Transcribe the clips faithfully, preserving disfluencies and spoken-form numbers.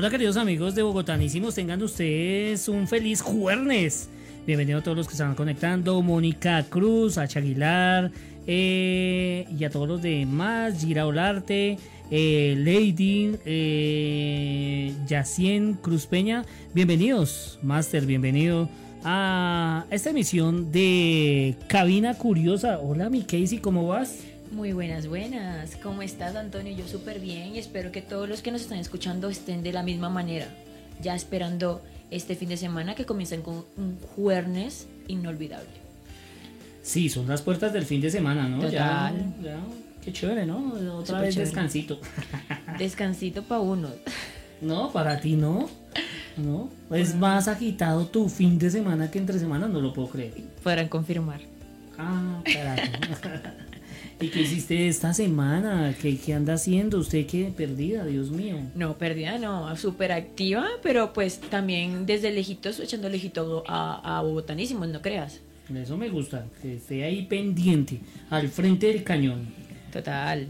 Hola queridos amigos de Bogotanísimos, tengan ustedes un feliz jueves. Bienvenidos a todos los que se van conectando, Mónica Cruz, Acha Aguilar eh, y a todos los demás, Gira Olarte, eh, Lady, eh, Yacien Cruz Peña. Bienvenidos, Master, bienvenido a esta emisión de Cabina Curiosa. Hola mi Casey, ¿cómo vas? Muy buenas, buenas. ¿Cómo estás, Antonio? Yo súper bien y espero que todos los que nos están escuchando estén de la misma manera. Ya esperando este fin de semana que comienzan con un jueves inolvidable. Sí, son las puertas del fin de semana, ¿no? Total. Ya, ya, qué chévere, ¿no? Otra Súper vez chévere. Descansito. Descansito para uno. No, para ti no. No, es más agitado tu fin de semana que entre semana, no lo puedo creer. Podrán confirmar. Ah, carajo. ¿Y qué hiciste esta semana? ¿Qué, qué anda haciendo? ¿Usted qué perdida? Dios mío. No, perdida, no, súper activa, pero pues también desde lejitos, echando lejito a, a Bogotanísimos, no creas. Eso me gusta, que esté ahí pendiente, al frente del cañón. Total.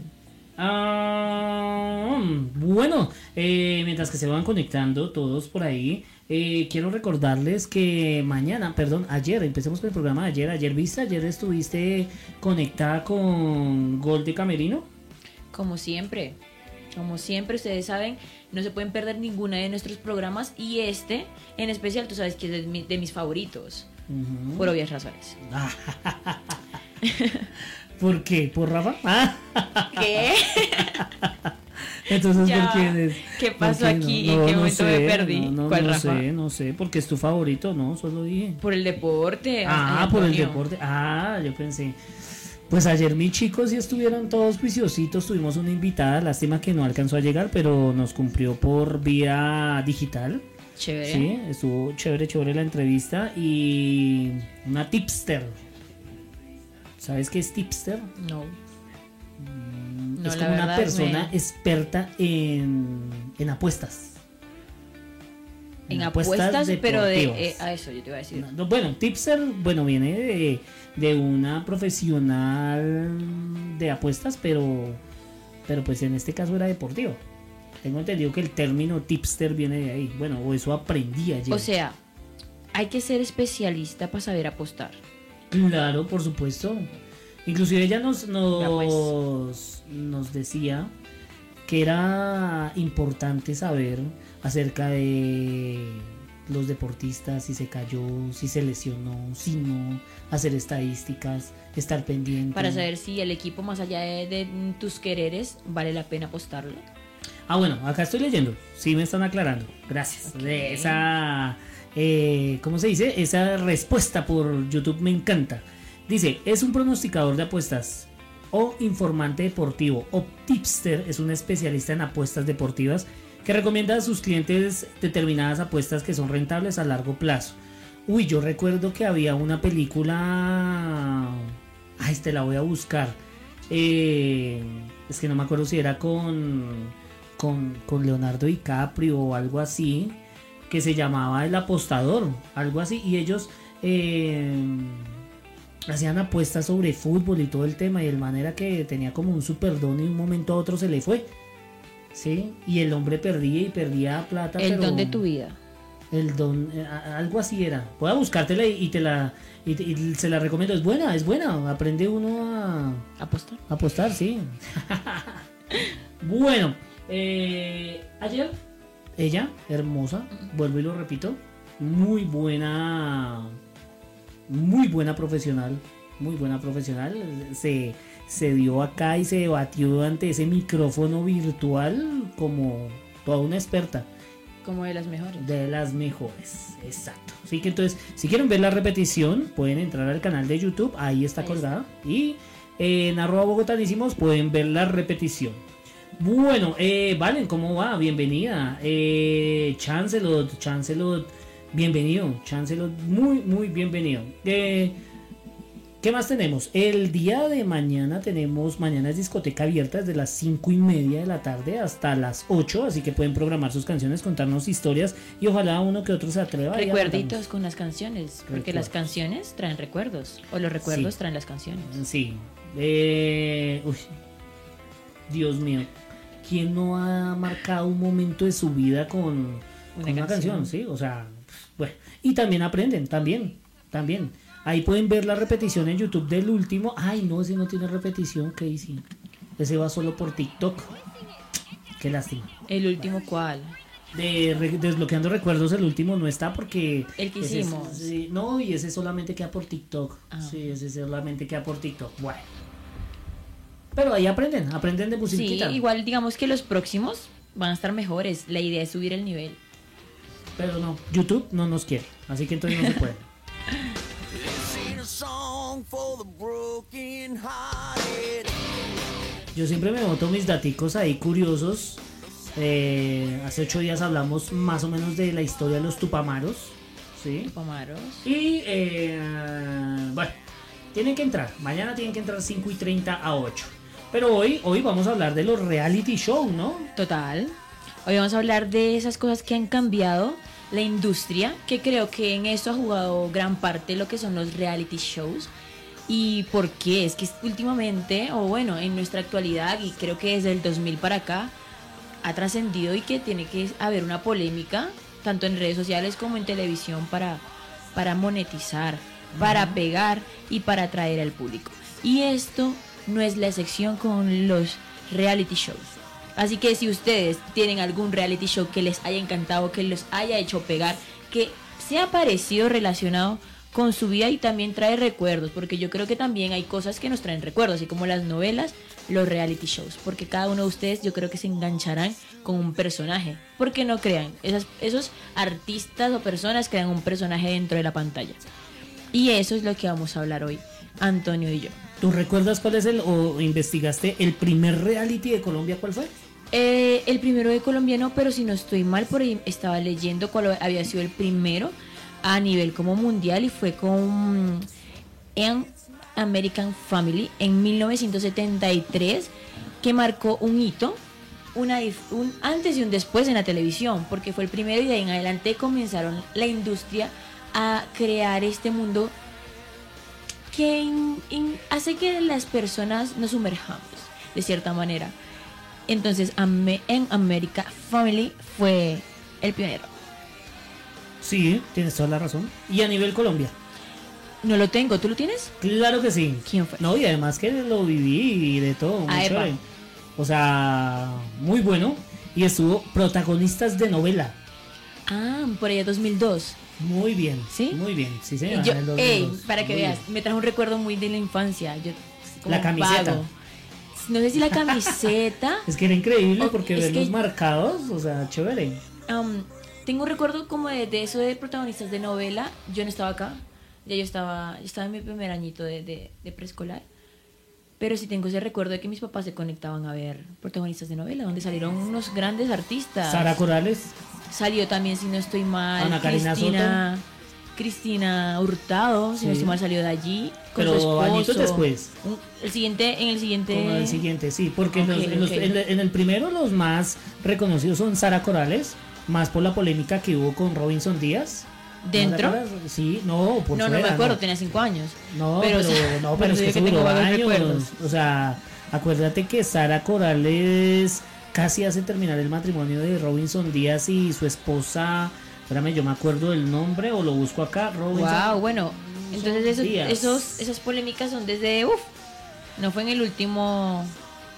Ah, bueno, eh, mientras que se van conectando todos por ahí, eh, quiero recordarles que mañana, perdón, ayer, empecemos con el programa de ayer. Ayer viste, ayer estuviste conectada con Gol de Camerino. Como siempre, como siempre, ustedes saben, no se pueden perder ninguna de nuestros programas y este, en especial, tú sabes que es de, mi- de mis favoritos, Uh-huh. por obvias razones. ¿Por qué? ¿Por Rafa? Ah, ¿Qué? entonces, Ya, ¿por quién es? ¿qué ¿Por pasó qué aquí? no? ¿En No, qué no momento sé, me perdí? No, no, ¿Cuál no Rafa? sé, no sé, porque es tu favorito, ¿no? Solo dije. Por el deporte. Ah, ay, por el Antonio. deporte. Ah, yo pensé. Pues ayer mis chicos sí estuvieron todos juiciositos. Tuvimos una invitada, lástima que no alcanzó a llegar, pero nos cumplió por vía digital. Chévere. Sí, estuvo chévere, chévere la entrevista. Y una tipster. ¿Sabes qué es tipster? No. Mm, No, es la como una verdad persona me- experta en, en apuestas. En apuestas, pero de. deportivas. eh, a eso yo te iba a decir. No, no, bueno, tipster, bueno, viene de, de una profesional de apuestas, pero, pero pues en este caso era deportivo. Tengo entendido que el término tipster viene de ahí. Bueno, o eso aprendí ayer. O sea, hay que ser especialista para saber apostar. Claro, por supuesto. Inclusive ella nos, Vea, pues. nos, nos decía que era importante saber acerca de los deportistas, si se cayó, si se lesionó, si no, hacer estadísticas, estar pendiente. Para saber si el equipo, más allá de, de tus quereres, vale la pena apostarlo. Ah, bueno, acá estoy leyendo. Sí me están aclarando. Gracias. Ok. De esa, eh, ¿cómo se dice? Esa respuesta por YouTube me encanta. Dice, es un pronosticador de apuestas o informante deportivo o tipster, es un especialista en apuestas deportivas que recomienda a sus clientes determinadas apuestas que son rentables a largo plazo. Uy, yo recuerdo que había una película... Ay, te la voy a buscar. Eh, es que no me acuerdo si era con, con, con Leonardo DiCaprio o algo así, que se llamaba El Apostador, algo así, y ellos eh, hacían apuestas sobre fútbol y todo el tema, y el man era que tenía como un super don y de un momento a otro se le fue, ¿sí? Y el hombre perdía y perdía plata. El pero don de tu vida. el don, eh, a- algo así era. Voy a buscártela y, y te la y, te- y se la recomiendo. Es buena, es buena. Aprende uno a, ¿Apostar? a apostar, sí. Bueno, eh, ayer ella, hermosa, vuelvo y lo repito, muy buena, muy buena profesional, muy buena profesional. Se, se dio acá y se debatió ante ese micrófono virtual como toda una experta. Como de las mejores. De las mejores, exacto. Así que entonces, si quieren ver la repetición, pueden entrar al canal de YouTube, ahí está Ahí colgada. Y eh, en arroba bogotanísimos pueden ver la repetición. Bueno, eh, Valen, ¿cómo va? Bienvenida. Eh, Chancelot, Chancelot, bienvenido. Chancelot, muy, muy bienvenido. Eh, ¿Qué más tenemos? El día de mañana tenemos, mañana es discoteca abierta desde las cinco y media de la tarde hasta las ocho, así que pueden programar sus canciones, contarnos historias y ojalá uno que otro se atreva. y Recuerditos hablamos. con las canciones, porque Recuerdos. las canciones traen recuerdos, o los recuerdos Sí. traen las canciones. Sí. Eh, uy, Dios mío. ¿quién no ha marcado un momento de su vida con Una con una canción. canción? ¿Sí? O sea, bueno. Y también aprenden, también, también. Ahí pueden ver la repetición en YouTube del último. Ay, no, ese no tiene repetición, Casey. Ese va solo por TikTok. Qué lástima. ¿El último cuál? De re- desbloqueando recuerdos, el último no está porque El que ese es- hicimos. sí, no, y ese solamente queda por TikTok. Ah. Sí, ese solamente queda por TikTok. Bueno. Pero ahí aprenden, aprenden de Sí, musiquita. igual digamos que los próximos van a estar mejores. La idea es subir el nivel. Pero no, YouTube no nos quiere, así que entonces no se puede. Sing a song for the broken-hearted. Yo siempre me boto mis daticos ahí curiosos. Eh, hace ocho días hablamos más o menos de la historia de los tupamaros, ¿sí? Pamaros. Y eh, bueno, tienen que entrar. Mañana tienen que entrar cinco y treinta a ocho. Pero hoy, hoy vamos a hablar de los reality show, ¿no? Total. Hoy vamos a hablar de esas cosas que han cambiado la industria, que creo que en eso ha jugado gran parte lo que son los reality shows. ¿Y por qué? Es que últimamente, o bueno, en nuestra actualidad, y creo que desde el dos mil para acá, ha trascendido y que tiene que haber una polémica, tanto en redes sociales como en televisión, para, para monetizar, para pegar y para atraer al público. Y esto no es la excepción con los reality shows. Así que si ustedes tienen algún reality show que les haya encantado, que les haya hecho pegar, que sea parecido, relacionado con su vida y también trae recuerdos, porque yo creo que también hay cosas que nos traen recuerdos, así como las novelas, los reality shows, porque cada uno de ustedes yo creo que se engancharán con un personaje, porque no crean, esas, esos artistas o personas crean un personaje dentro de la pantalla. Y eso es lo que vamos a hablar hoy, Antonio y yo. ¿Tú recuerdas cuál es el, o investigaste el primer reality de Colombia? ¿Cuál fue? Eh, el primero de colombiano, pero si no estoy mal, por ahí estaba leyendo cuál había sido el primero a nivel como mundial y fue con An American Family en mil novecientos setenta y tres, que marcó un hito, una, un antes y un después en la televisión, porque fue el primero y de ahí en adelante comenzaron la industria a crear este mundo que in, in, hace que las personas nos sumerjamos de cierta manera. Entonces en American Family fue el pionero. Sí, tienes toda la razón. Y a nivel Colombia. No lo tengo, ¿tú lo tienes? Claro que sí. ¿Quién fue? No, y además que lo viví y de todo. Muy Ah, epa. chévere. O sea, muy bueno. Y estuvo protagonistas de novela. Ah, por allá dos mil dos. Muy bien. ¿Sí? Muy bien. Sí, señora. Yo, en el ey, dos mil dos. para que Muy veas, bien. me trajo un recuerdo muy de la infancia. Yo, como La camiseta. vago. No sé si la camiseta. Es que era increíble O- porque es verlos que- marcados, o sea, chévere. Um, tengo un recuerdo como de, de eso de protagonistas de novela. Yo no estaba acá. Ya yo estaba, yo estaba en mi primer añito de, de, de preescolar. Pero sí tengo ese recuerdo de que mis papás se conectaban a ver protagonistas de novela, donde salieron unos grandes artistas. Sara Corales. Salió también, si no estoy mal, Ana Karina Cristina, Cristina Hurtado, si Sí. no estoy mal, salió de allí. Con Pero su esposo. añitos después. Un- el siguiente, en el siguiente. Como el siguiente, sí, porque en Ok, los- en, los- ok. en el- en el primero los más reconocidos son Sara Corales, más por la polémica que hubo con Robinson Díaz. ¿Dentro? ¿No te acuerdas? Sí, no, por no, no fuera, me acuerdo, tenía cinco años. No, Pero, pero, o sea, no, pero es yo que que eso tengo duró vagos años. recuerdos. O sea, acuérdate que Sara Corales casi hace terminar el matrimonio de Robinson Díaz y su esposa. Espérame, yo me acuerdo del nombre o lo busco acá. Robinson. Wow, bueno, entonces esos, Díaz. esos, esas polémicas son desde, uff, no fue en el último.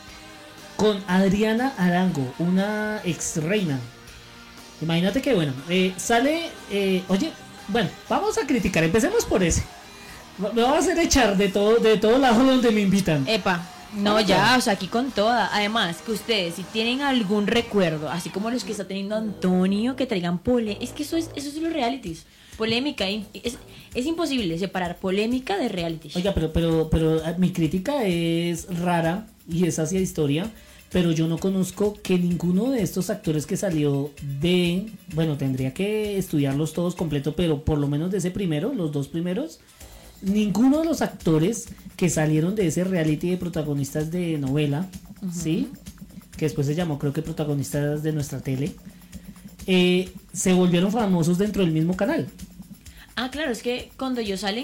Con Adriana Arango, una ex reina. Imagínate que, bueno, eh, sale. eh, oye, bueno, vamos a criticar. Empecemos por ese. Me va a hacer echar de todo, de todo lado donde me invitan. Epa, no, Vamos ya, a- o sea, aquí con toda. Además, que ustedes, si tienen algún recuerdo, así como los que está teniendo Antonio, que traigan pole. Es que eso es, eso es los realities. Polémica. in- Es, es imposible separar polémica de reality. Oiga, pero, pero, pero ah, mi crítica es rara y es hacia historia. Pero yo no conozco que ninguno de estos actores que salió de. Bueno, tendría que estudiarlos todos completo, pero por lo menos de ese primero, los dos primeros. Ninguno de los actores que salieron de ese reality de protagonistas de novela, ¿sí? Que después se llamó, creo que protagonistas de nuestra tele, eh, se volvieron famosos dentro del mismo canal. Ah, claro, es que cuando ellos salen,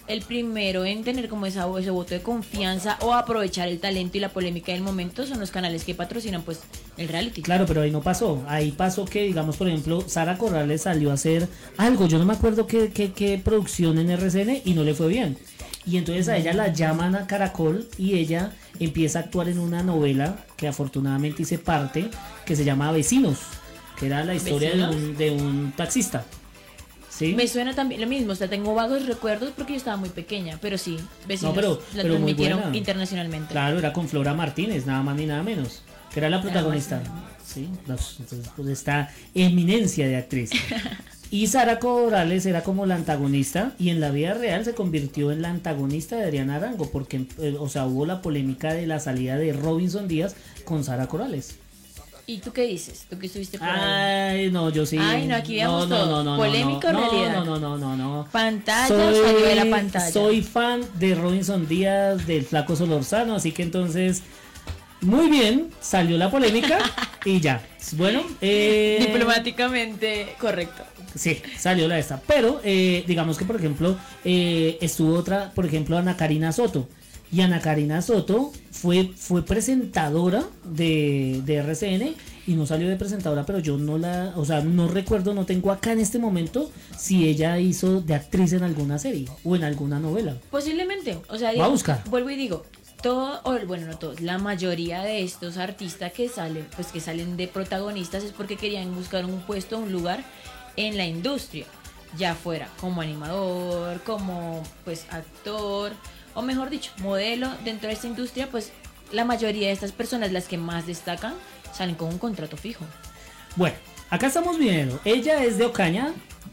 el primero en tener como esa, ese voto de confianza o aprovechar el talento y la polémica del momento son los canales que patrocinan pues el reality. Claro, pero ahí no pasó. Ahí pasó que, digamos, por ejemplo, Sara Corrales salió a hacer algo. Yo no me acuerdo qué, qué, qué producción en R C N y no le fue bien. Y entonces a ella la llaman a Caracol y ella empieza a actuar en una novela que afortunadamente hice parte, que se llama Vecinos, que era la historia de un, de un taxista. ¿Sí? Me suena también lo mismo, o sea, tengo vagos recuerdos porque yo estaba muy pequeña, pero sí, Vecinos No, pero- la pero muy transmitieron buena. internacionalmente. Claro, era con Flora Martínez, nada más ni nada menos, que era la protagonista. Sí, los- entonces pues esta eminencia de actriz. Y Sara Corrales era como la antagonista y en la vida real se convirtió en la antagonista de Adriana Arango porque, eh, o sea, hubo la polémica de la salida de Robinson Díaz con Sara Corrales. ¿Y tú qué dices? ¿Tú qué estuviste por ahí? Ay, no, yo sí. Ay, no, aquí veamos todo. ¿Polémica o no, realidad? No, no, no, no, no. ¿Pantalla o salió de la pantalla? Soy fan de Robinson Díaz, del Flaco Solorzano, así que entonces, muy bien, salió la polémica y ya. Bueno, eh, Diplomáticamente correcto. sí, salió la esta. Pero, eh, digamos que, por ejemplo, eh, estuvo otra, por ejemplo, Ana Karina Soto. Y Ana Karina Soto fue, fue presentadora de, de R C N y no salió de presentadora, pero yo no la, o sea, no recuerdo, no tengo acá en este momento si ella hizo de actriz en alguna serie o en alguna novela. Posiblemente, o sea, Va a buscar. vuelvo y digo, todo, o bueno, no todos, la mayoría de estos artistas que salen, pues que salen de protagonistas es porque querían buscar un puesto, un lugar en la industria, ya fuera como animador, como pues actor, o mejor dicho, modelo dentro de esta industria, pues la mayoría de estas personas, las que más destacan, salen con un contrato fijo. Bueno, acá estamos viendo. Ella es de Ocaña,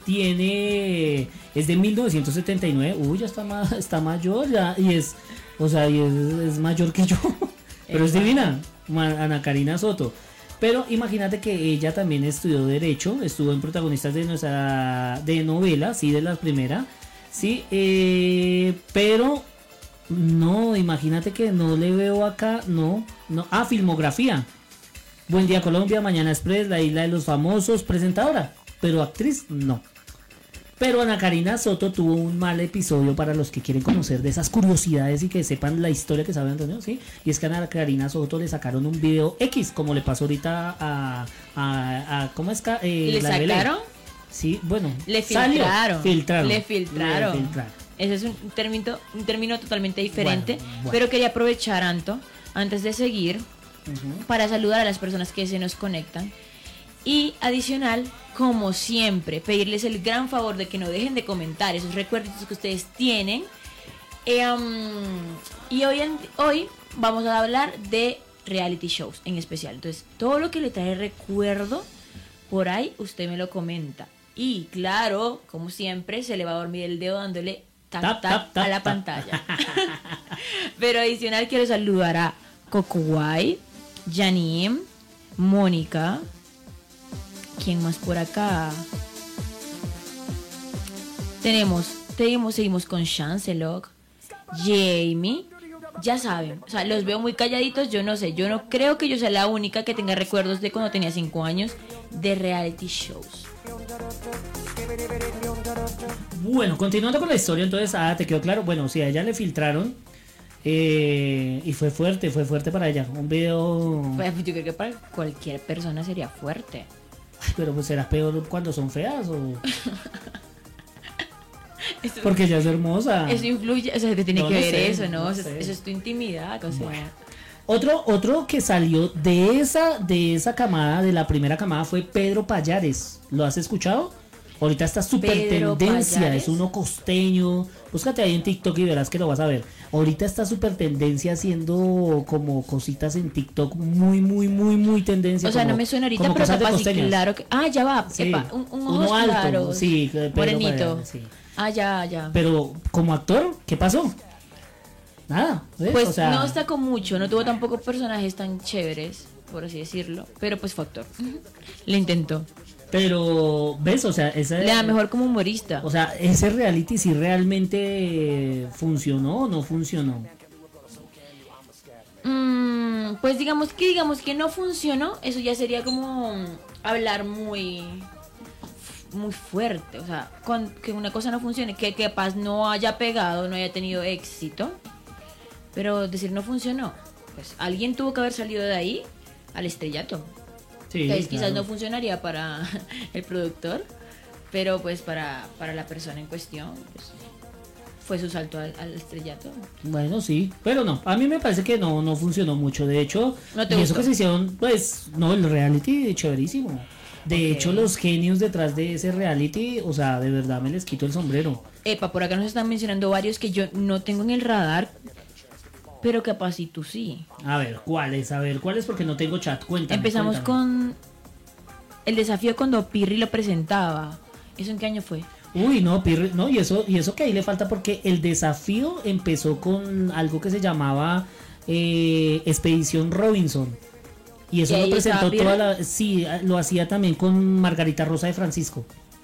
tiene, es de mil novecientos setenta y nueve. Uy, ya está, ma- está mayor ya, y es, o sea, y es, es mayor que yo. Pero es divina, Ma- Ana Karina Soto. Pero imagínate que ella también estudió Derecho, estuvo en protagonistas de nuestra de novela, sí, de la primera, sí, eh, pero no, imagínate que no le veo acá, no, no, ah, filmografía. Buen Día Colombia, Mañana Express, La Isla de los Famosos, presentadora, pero actriz no. Pero Ana Karina Soto tuvo un mal episodio para los que quieren conocer de esas curiosidades y que sepan la historia que sabe Antonio, ¿sí? Y es que a Ana Karina Soto le sacaron un video X, como le pasó ahorita a... a, a ¿cómo es que? Eh, ¿Le la de Belén. sacaron? Sí, bueno. Le salió, filtraron. filtraron. Le filtraron. Le filtraron. Ese es un término, un término totalmente diferente, Bueno, bueno. pero quería aprovechar, Anto, antes de seguir, Ujú. para saludar a las personas que se nos conectan. Y adicional, como siempre, pedirles el gran favor de que no dejen de comentar esos recuerdos que ustedes tienen. Eh, um, y hoy, en- hoy vamos a hablar de reality shows en especial. Entonces, todo lo que le trae recuerdo, por ahí usted me lo comenta. Y claro, como siempre, se le va a dormir el dedo dándole tap Tap, tap, tap, tap, a la tap. pantalla. Pero adicional quiero saludar a Coco White, Janine, Mónica. ¿Quién más por acá? Tenemos, tenemos, seguimos con Chancelok, Jamie. Ya saben, o sea, los veo muy calladitos. Yo no sé, yo no creo que yo sea la única que tenga recuerdos de cuando tenía cinco años de reality shows. Bueno, continuando con la historia, entonces, ah, te quedó claro. Bueno, sí, a ella le filtraron. eh, y fue fuerte, fue fuerte para ella. Un video. Pues, yo creo que para cualquier persona sería fuerte. Ay, pero pues será peor cuando son feas o. Eso, Porque ella es hermosa. eso influye, o sea, te tiene No que lo ver sé, eso, ¿no? no eso, sé. eso es tu intimidad, o sea. Bueno. Otro, otro que salió de esa, de esa camada, de la primera camada, fue Pedro Payares. ¿Lo has escuchado? Ahorita está súper Pedro tendencia, Payares. es uno costeño. Búscate ahí en TikTok y verás que lo vas a ver. Ahorita está súper tendencia haciendo como cositas en TikTok muy, muy, muy, muy tendencia. O sea, como- no me suena ahorita, como pero cosas de capaz sí, costeñas. claro que. Ah, ya va, Sí, epa, un, un uno ojos alto, claros, sí, Pedro morenito. Payares, sí. Ah, ya, ya. Pero como actor, ¿qué pasó? Nada, ¿ves? Pues O sea, no destacó mucho, no tuvo tampoco personajes tan chéveres, por así decirlo, pero pues fue actor. Le intentó. pero, ¿ves? O sea, esa, Le da mejor como humorista. o sea, ese reality si realmente funcionó o no funcionó. Mm, pues digamos que digamos que no funcionó, eso ya sería como hablar muy muy fuerte. O sea, con, que una cosa no funcione, que capaz no haya pegado, no haya tenido éxito, pero decir no funcionó. Pues alguien tuvo que haber salido de ahí al estrellato. Sí, Entonces, quizás claro. no funcionaría para el productor, pero pues para, para la persona en cuestión, pues, fue su salto al, al estrellato. Bueno, sí, pero no, a mí me parece que no, no funcionó mucho. De hecho, ¿No te y eso gustó? que se hicieron, pues, no, el reality chéverísimo. De Ok. hecho, los genios detrás de ese reality, o sea, de verdad me les quito el sombrero. Epa, por acá nos están mencionando varios que yo no tengo en el radar, pero capaz si tú sí. A ver, ¿cuáles? A ver, ¿cuáles? Porque no tengo chat. Cuéntame. Empezamos cuéntame. con el desafío cuando Pirri lo presentaba. ¿Eso en qué año fue? Uy, no, Pirri, no, y eso, y eso que ahí le falta porque el desafío empezó con algo que se llamaba eh, Expedición Robinson. Y eso ¿Y lo ahí presentó estaba toda la. Sí, lo hacía también con Margarita Rosa de Francisco.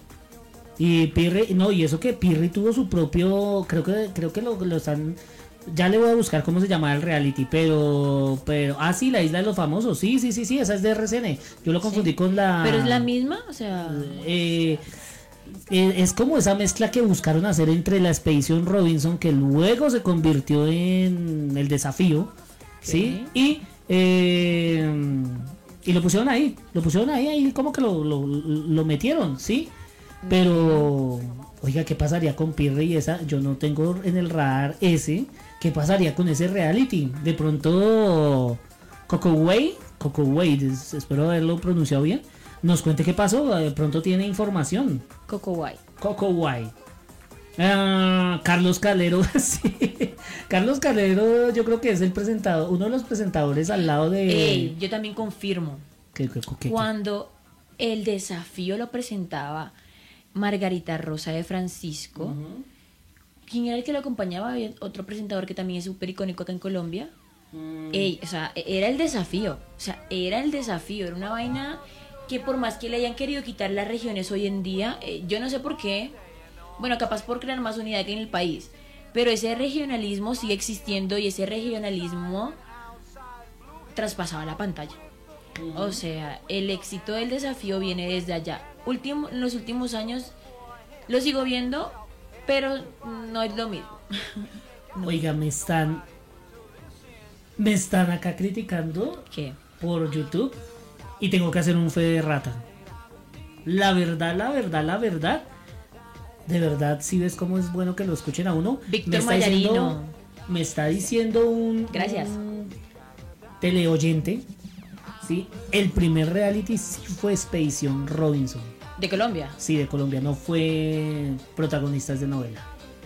Y Pirri, no, y eso que Pirri tuvo su propio. Creo que, creo que lo, lo están. Ya le voy a buscar cómo se llama el reality, pero. pero Ah, sí, la isla de los famosos. Sí, sí, sí, sí, esa es de R C N. Yo lo confundí Sí. con la. ¿Pero es la misma? O sea... Eh, eh, es como esa mezcla que buscaron hacer entre la Expedición Robinson, que luego se convirtió en el desafío, ¿sí? Y, eh, y lo pusieron ahí, lo pusieron ahí, ahí como que lo, lo, lo metieron, ¿sí? Pero, oiga, ¿qué pasaría con Pirri y esa? Yo no tengo en el radar ese. ¿Qué pasaría con ese reality? De pronto, Coco Way, Coco Way, es- espero haberlo pronunciado bien, nos cuente qué pasó, de pronto tiene información. Coco White. Coco Way. Ah, Carlos Calero, sí. Carlos Calero, yo creo que es el presentador, uno de los presentadores al lado de. Ey, yo también confirmo. ¿Qué- qué- qué- qué? Cuando el desafío lo presentaba Margarita Rosa de Francisco, ¿quién era el que lo acompañaba? Había otro presentador que también es súper icónico acá en Colombia. Mm. Ey, o sea, e- era el desafío. O sea, era el desafío. Era una vaina que por más que le hayan querido quitar las regiones hoy en día, eh, yo no sé por qué. Bueno, capaz por crear más unidad que en el país. Pero ese regionalismo sigue existiendo y ese regionalismo traspasaba la pantalla. O sea, el éxito del desafío viene desde allá. Último, en los últimos años lo sigo viendo, pero no es lo mismo. Oiga, me están. Me están acá criticando ¿Qué? por YouTube y tengo que hacer un fe de rata. La verdad, la verdad, la verdad. De verdad, si ves cómo es bueno que lo escuchen a uno. Víctor me está Mayarino. diciendo, me está diciendo un, Gracias. un teleoyente. Sí, el primer reality sí fue Expedición Robinson. De Colombia. Sí, de Colombia, no fue protagonistas de novela.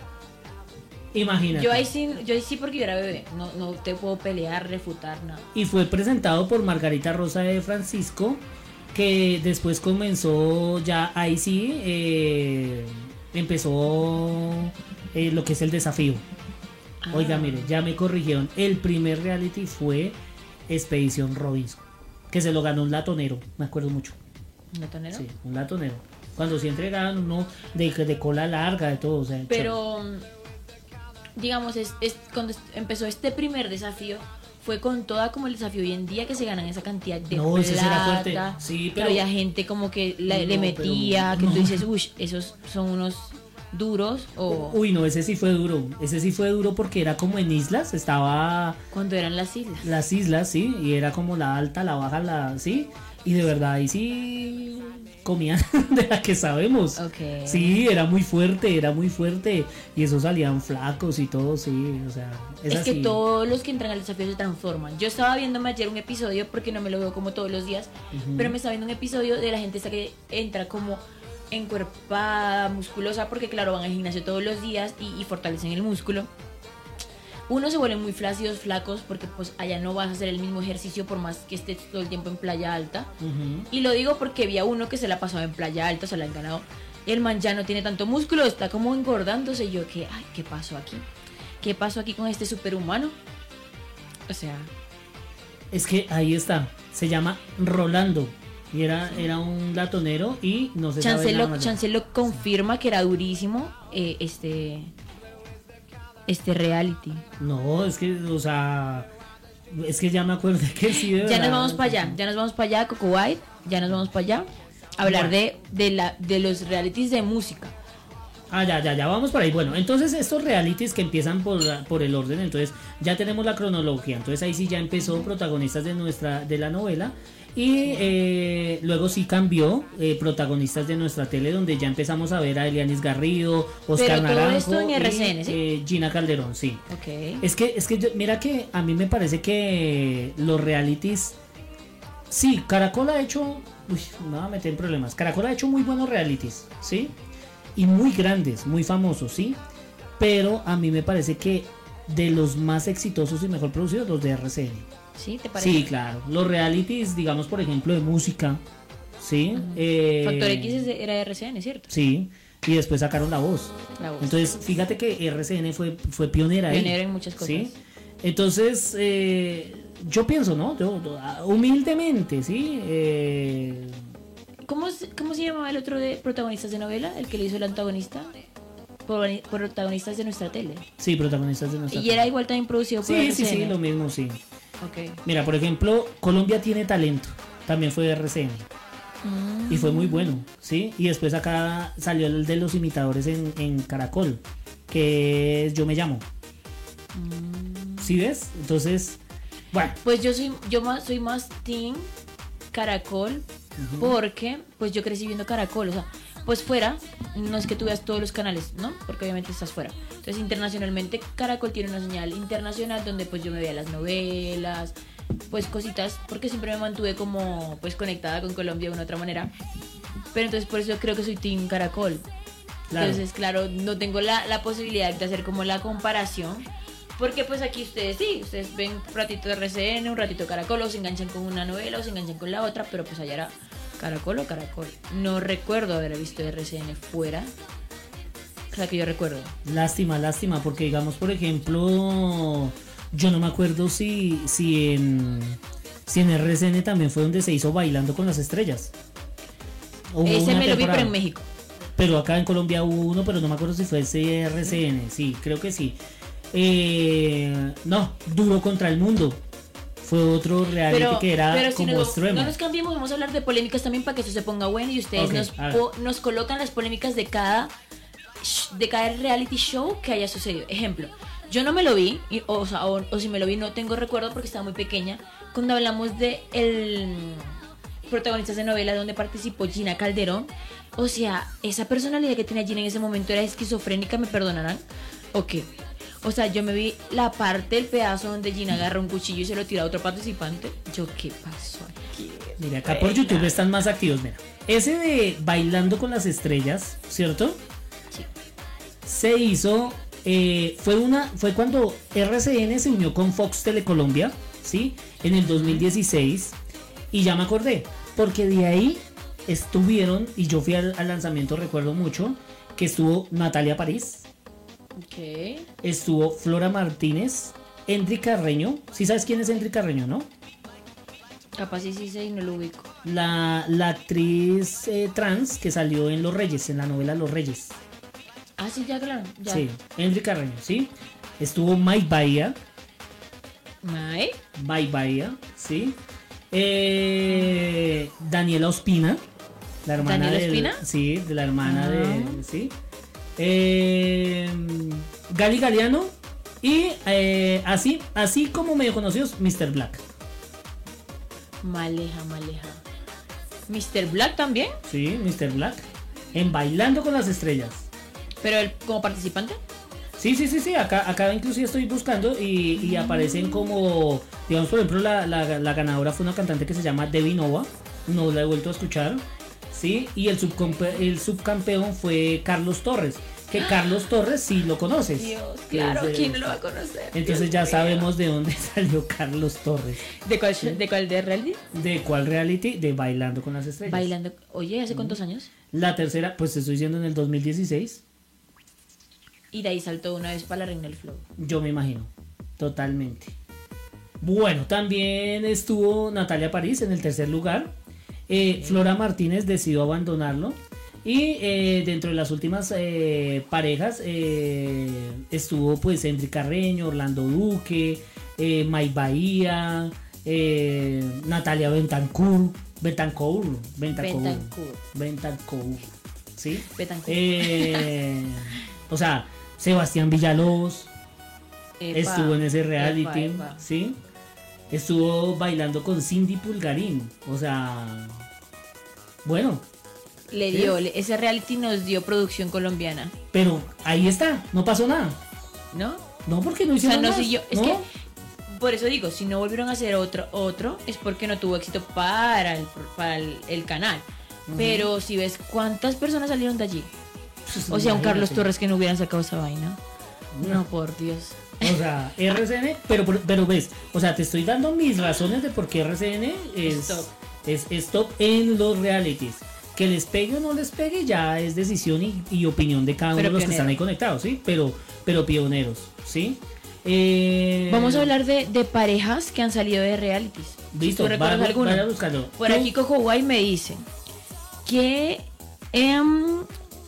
Imagínate. Yo ahí sí, yo ahí sí porque yo era bebé. No, no te puedo pelear, refutar, nada. Y fue presentado por Margarita Rosa de Francisco, que después comenzó ya ahí sí, eh, empezó eh, lo que es el desafío. Ah. Oiga, mire, ya me corrigieron. El primer reality fue Expedición Robinson, que se lo ganó un latonero, me acuerdo mucho. ¿No, tonero? Sí, un latonero. Cuando se entregaban uno de, de cola larga, de todo. O sea, Pero, digamos, es, es- cuando est- empezó este primer desafío, fue con toda como el desafío hoy en día que se ganan esa cantidad de No, ese sí era plata, fuerte. Sí, que pero- había gente como que la- le No, metía, pero- que no. tú dices, uy, esos son unos duros, o Uy, no, ese sí fue duro. Ese sí fue duro porque era como en islas, estaba cuando eran las islas. las islas, sí, y era como la alta, la baja, la, sí, y de verdad ahí sí comían de la que sabemos. Ok. Sí, era muy fuerte, era muy fuerte, y esos salían flacos y todo, sí, o sea, es, Es que así. todos los que entran al desafío se transforman. Yo estaba viéndome ayer un episodio, porque no me lo veo como todos los días, pero me estaba viendo un episodio de la gente esta que entra como encuerpada, musculosa, porque claro, van al gimnasio todos los días y, y fortalecen el músculo. Unos se vuelven muy flácidos, flacos, porque pues allá no vas a hacer el mismo ejercicio por más que estés todo el tiempo en playa alta. Ujú. Y lo digo porque vi a uno que se la pasaba en playa alta, se la han ganado. El man ya no tiene tanto músculo, está como engordándose. Y yo, que, ay, ¿qué pasó aquí? ¿Qué pasó aquí con este superhumano? O sea, Es que ahí está, se llama Rolando, y era, era un latonero y no se sabe nada Chancelo, más de él. Chancelo confirma que era durísimo eh, este, este reality. No, es que, o sea, es que ya me acuerdo que sí, de Ya nos verdad. vamos para allá, ya nos vamos para allá, Coco White, ya nos vamos para allá. hablar Bueno. de, de, la, de los realities de música. Ah, ya, ya, ya, vamos por ahí. Bueno, entonces estos realities que empiezan por, la- por el orden, entonces ya tenemos la cronología. Entonces ahí sí ya empezó protagonistas de nuestra de la novela. Y eh, luego sí cambió eh, protagonistas de nuestra tele, donde ya empezamos a ver a Elianis Garrido, Oscar Pero todo Naranjo esto en y, R C N, ¿sí? eh, Gina Calderón, sí. Ok. Es que, es que yo- mira que a mí me parece que los realities. Sí, Caracol ha hecho. Uy, me voy a meter en problemas. Caracol ha hecho muy buenos realities, ¿sí? Y muy grandes, muy famosos, ¿sí? Pero a mí me parece que de los más exitosos y mejor producidos, los de R C N. ¿Sí? ¿Te parece? Sí, claro. Los realities, digamos, por ejemplo, de música, ¿sí? Eh, Factor X es de- era de R C N, ¿cierto? Sí, y después sacaron La Voz. La Voz. Entonces, fíjate que R C N fue, fue pionera ahí. Pionera en muchas cosas. ¿Sí? Entonces, eh, yo pienso, ¿no? Yo, yo, ah, humildemente, ¿sí? Eh, ¿Cómo, se- ¿Cómo se llamaba el otro de protagonistas de novela? El que le hizo el antagonista. Por- Protagonistas de nuestra tele. sí, protagonistas de nuestra Y era igual también producido por Sí, sí, R C N. sí, lo mismo, sí. Ok. Mira, por ejemplo, Colombia tiene talento. También fue de R C N. Mm. Y fue muy bueno, ¿sí? Y después acá salió el de los imitadores en, en Caracol, que es Yo Me Llamo. Mm. ¿Sí ves? Entonces, bueno, Pues yo soy yo más soy más team Caracol porque pues yo crecí viendo Caracol, o sea, pues fuera, no es que tú veas todos los canales, ¿no? Porque obviamente estás fuera. Entonces, internacionalmente Caracol tiene una señal internacional donde pues yo me veía las novelas, pues cositas, porque siempre me mantuve como pues conectada con Colombia de una u otra manera. Pero entonces por eso creo que soy team Caracol. claro. Entonces, claro, no tengo la, la posibilidad de hacer como la comparación. Porque pues aquí ustedes sí, ustedes ven un ratito de R C N, un ratito de Caracol, o se enganchan con una novela o se enganchan con la otra, pero pues allá era Caracol o Caracol. No recuerdo haber visto R C N fuera. O sea, que yo recuerdo. Lástima, lástima, porque digamos, por ejemplo, yo no me acuerdo si, si en si en R C N también fue donde se hizo Bailando con las Estrellas. Hubo Ese una me lo vi, temporada. pero en México. Pero acá en Colombia hubo uno, pero no me acuerdo si fue ese R C N. Sí, creo que sí. Eh, no, Duro contra el Mundo. Fue otro reality Pero, que era pero si como no, extremo. no nos cambiemos, vamos a hablar de polémicas también para que eso se ponga bueno y ustedes Ok, nos, a ver. po- nos colocan las polémicas de cada sh- de cada reality show que haya sucedido. Ejemplo, yo no me lo vi, y- o, sea, o, o si me lo vi no tengo recuerdo porque estaba muy pequeña, cuando hablamos de el protagonistas de novela donde participó Gina Calderón. O sea, esa personalidad que tenía Gina en ese momento era esquizofrénica, ¿me perdonarán? ¿O qué? O sea, yo me vi la parte, el pedazo donde Gina agarra un cuchillo y se lo tira a otro participante. Yo, ¿qué pasó aquí? Mira, acá por YouTube están más activos. Mira, ese de Bailando con las Estrellas, ¿cierto? Sí. Se hizo, eh, fue una, fue cuando R C N se unió con Fox Telecolombia, ¿sí? En el dos mil dieciséis. Y ya me acordé, porque de ahí estuvieron, y yo fui al, al lanzamiento, recuerdo mucho, que estuvo Natalia París, Ok. estuvo Flora Martínez, Endri Carreño. ¿Sí sabes quién es Endri Carreño, no? Capaz sí, sí, sí, y no lo ubico. La, la actriz eh, trans que salió en Los Reyes, en la novela Los Reyes. Ah, sí, ya, claro. Ya. Sí, Endri Carreño, ¿sí? Estuvo Mike Bahía, Mae. Mike Bahía, ¿sí? Eh, Daniela Ospina, la hermana ¿Daniela del- Ospina? Sí, de la hermana Ah. de... Sí. Eh, Gali Galeano y eh, así, así como medio conocidos, mister Black. Maleja, maleja. mister Black también, Sí, mister Black. En Bailando con las Estrellas. pero él como participante. Sí, sí, sí, sí, acá, acá inclusive estoy buscando y, y aparecen como, digamos, por ejemplo, la, la, la ganadora fue una cantante que se llama Debbie Nova, no la he vuelto a escuchar, ¿sí? Y el, subcampe- el subcampeón fue Carlos Torres, que Carlos Torres sí lo conoces. Dios, que claro, es, eh, ¿quién no lo va a conocer? Entonces Dios ya mío. sabemos de dónde salió Carlos Torres. ¿De cuál, de cuál de reality? ¿De cuál reality? De Bailando con las Estrellas. Bailando. Oye, ¿hace cuántos años? La tercera, pues te estoy diciendo en el dos mil dieciséis, Y de ahí saltó una vez para la Reina del Flow. yo me imagino, totalmente. Bueno, también estuvo Natalia París en el tercer lugar. Eh, Flora Martínez decidió abandonarlo. Y eh, dentro de las últimas eh, parejas eh, estuvo pues Endri Carreño, Orlando Duque, eh, May Bahía, eh, Natalia Bentancur, Betancourt, Betancourt, Betancourt. Betancourt, ¿sí? Betancourt. Eh, o sea, Sebastián Villalobos Epa, estuvo en ese reality, epa, epa. ¿sí? Estuvo bailando con Cindy Pulgarín, o sea, bueno, Le ¿sí? dio, le- ese reality nos dio producción colombiana, pero ahí está, no pasó nada. ¿no? No, porque no O sea, hicieron no más, siguió. Es ¿no? que, por eso digo, si no volvieron a hacer otro, otro es porque no tuvo éxito para el, para el, el canal. Pero si ves cuántas personas salieron de allí. Pues, O sea, un Carlos imagínate. Torres que no hubieran sacado esa vaina. No, por Dios. O sea, R C N, pero, pero ves, o sea, te estoy dando mis razones de por qué R C N es, Stop. es, es top en los realities. Que les pegue o no les pegue ya es decisión y, y opinión de cada uno Pero de los que pionero. están ahí conectados, ¿sí? Pero, pero pioneros, ¿sí? Eh, Vamos a hablar de, de parejas que han salido de realities. Listo, ¿Tú recuerdas vaya- alguno? vaya a buscarlo. Por Tú- aquí Coco Guay me dice que em,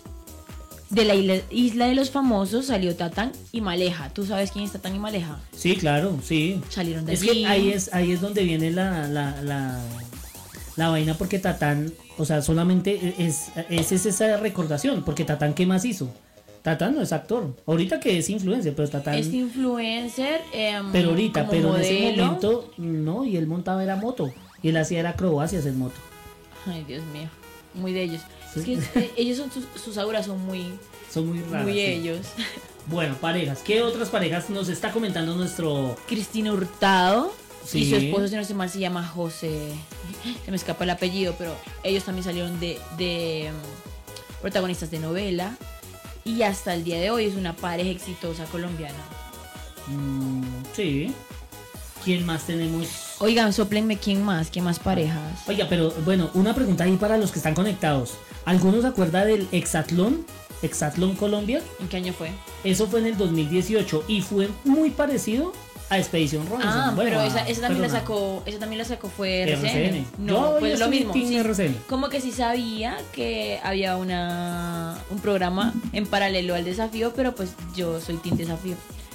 de la isla, isla de los famosos salió Tatán y Maleja. ¿Tú sabes quién es Tatán y Maleja? Sí, claro, sí. Salieron de Es allí. que ahí es, ahí es donde viene la, la, la, la vaina porque Tatán, o sea, solamente es, es, es esa recordación, porque Tatán, ¿qué más hizo? Tatán no es actor, ahorita que es influencer, pero Tatán... Este influencer. em, pero ahorita, como pero en ese modelo. momento, no, y él montaba era moto, y él hacía era acrobacias en moto. Ay, Dios mío. Muy de ellos. Sí. Es que eh, ellos son sus, sus auras son muy, Son muy raras. muy sí. ellos. Bueno, parejas, ¿qué otras parejas nos está comentando nuestro... Cristina Hurtado Sí. y su esposo, si no sé mal, se llama José. Se me escapa el apellido, pero ellos también salieron de, de mm, protagonistas de novela. Y hasta el día de hoy es una pareja exitosa colombiana. Mm, sí. ¿Quién más tenemos? Oigan, soplenme, ¿quién más? ¿Quién más parejas? Oiga, pero bueno, una pregunta ahí para los que están conectados. ¿Alguno se acuerda del Exatlón? Exatlón Colombia. ¿En qué año fue? Eso fue en el dos mil dieciocho y fue muy parecido a Expedición Robinson. Ah, Bueno, pero a- esa, esa también la perdona. sacó, esa también la sacó fue R C N. R C N. No, Yo pues ya lo soy mismo. team sí, R C N. como que sí sabía que había una un programa en paralelo al desafío, pero pues yo soy team desafío.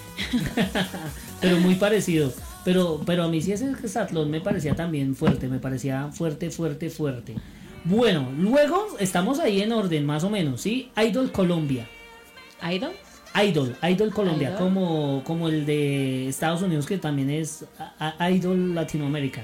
Pero muy parecido. Pero, pero a mí sí ese Exatlón me parecía también fuerte, me parecía fuerte, fuerte, fuerte. Bueno, luego estamos ahí en orden, más o menos, ¿sí? Idol Colombia. ¿Idol? Idol, Idol Colombia, Idol. Como, como el de Estados Unidos que también es a- a- Idol Latinoamérica.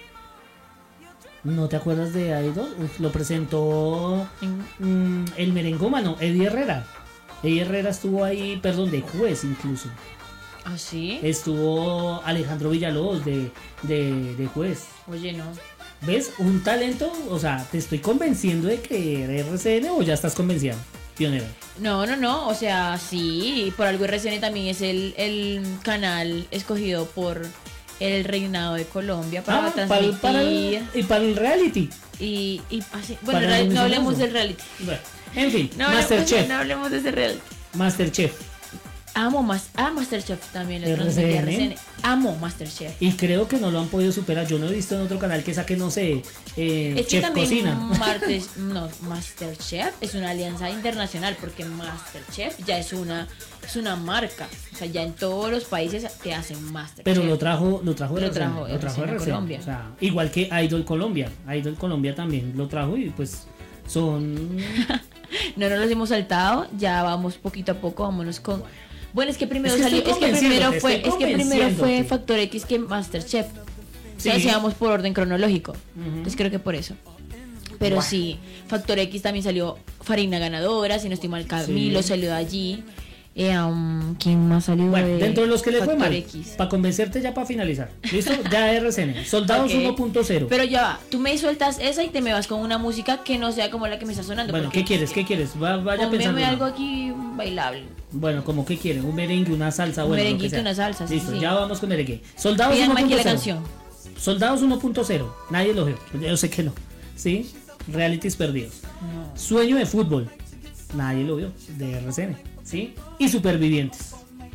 ¿No te acuerdas de Idol? Uf, lo presentó En- mm, el merengómano, Eddie Herrera. Eddie Herrera estuvo ahí, perdón, de juez incluso. ¿Ah, sí? Estuvo Alejandro Villalobos de, de, de juez. Oye, no. ¿Ves? Un talento, o sea, te estoy convenciendo de que eres R C N o ya estás convencida, pionera. No, no, no. O sea, sí. Por algo R C N también es el, el canal escogido por el reinado de Colombia para Ah, para, transmitir. el- para el, y para el reality. Y, y así. Bueno, Para real- el no hablemos mencionazo. del reality. Bueno, en fin, No hablemos, Masterchef. no hablemos de ese reality. Masterchef. Amo más, ah, Masterchef también, lo R C transmití N. R C N. Amo Masterchef. Y creo que no lo han podido superar. Yo no he visto en otro canal que saque, no sé, eh, Es que Chef también Cocina. Martes- no, Masterchef es una alianza internacional porque Masterchef ya es una es una marca. O sea, ya en todos los países te hacen Masterchef. Pero lo trajo, lo trajo, Lo R C N, trajo lo trajo R C N R C N. Colombia. O sea, igual que Idol Colombia. Idol Colombia también lo trajo y pues son... No nos los hemos saltado, ya vamos poquito a poco, vámonos con. Bueno, es que primero Es que salió, estoy es que primero convenciéndote, fue, estoy es que primero fue convenciéndote. Factor X que Masterchef. O sea, Sí. si vamos por orden cronológico. Ujú. Entonces creo que por eso. Pero Buah. sí, Factor X también salió Farina ganadora, si no estoy mal, Camilo Sí. salió de allí. Eh, um, ¿Quién más salió Bueno, de dentro de los que le fue Factor mal, X? para convencerte ya para finalizar. ¿Listo? Ya R C N. Soldados Ok. uno punto cero. Pero ya va, tú me sueltas esa y te me vas con una música que no sea como la que me está sonando. Bueno, porque ¿qué quieres? es ¿Qué que quieres? Va- vaya pensando. pónmeme una. algo aquí bailable. Bueno, como que quieren, un merengue, una salsa, Un bueno, lo que merenguito, sea. una salsa, sí, Listo, sí. ya vamos con merengue. Soldados Pídanme aquí la uno punto cero. canción. Soldados uno punto cero. Nadie lo vio. Yo sé que no. ¿Sí? Realities perdidos. No. Sueño de fútbol. Nadie lo vio. De R C N. ¿Sí? Y supervivientes.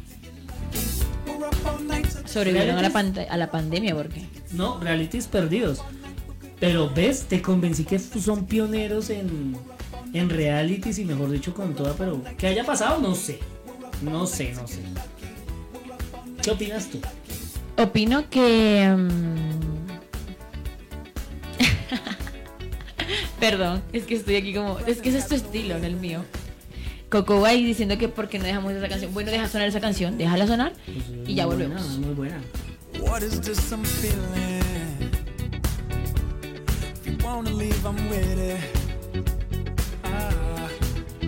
Sobrevivieron a la, ¿Realities? panta- a la pandemia, porque No, realities perdidos. Pero ves, te convencí que son pioneros en, en realities y mejor dicho con toda, pero ¿qué haya pasado? No sé. No sé, no sé. ¿Qué opinas tú? opino que mm, Perdón, es que estoy aquí como... Es que ese es tu estilo, no el mío. Coco Guay diciendo que por qué no dejamos esa canción. Bueno, deja sonar esa canción, déjala sonar Pues, y ya muy volvemos. buena, muy buena. What is this I'm feeling? If you wanna leave, I'm with it. Ah.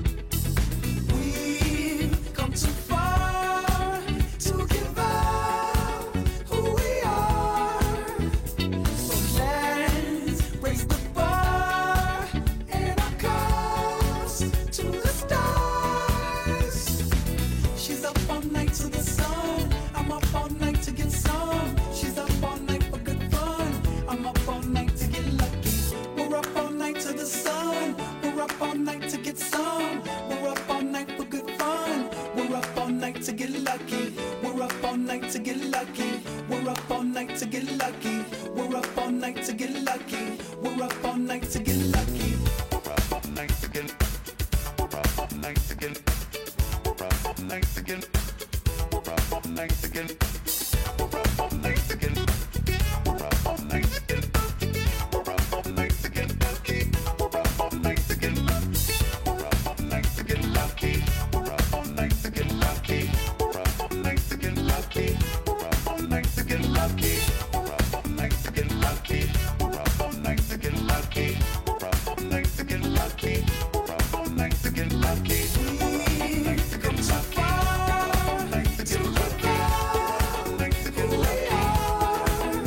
We've come too far to give up who we are. So let's raise the bar and our cause to the stars. She's up all night to the sun. I'm up all night to get some. She's up all night for good fun. I'm up all night to get lucky. We're up all night to the sun. We're up all night to get some. We're up all night for good fun. We're up all night to get lucky. We're up all night to get lucky. We're up all night to get lucky. We're up all night to get lucky. We're up all night to get lucky. We're up all night to get. We're up all night to get. We're up all night to get. We're up all night to get. We're up all night to get. We're up all night to get. We're up all night to get lucky. We're up all night to get lucky. We're up all night to get lucky. We're up all night to get lucky. We're up all night to get lucky. We're up all night to get lucky. We're up all night to get lucky. We're up all night to get lucky. We're up all night to get lucky. We're up all night to get lucky. We come so far to give up who we are.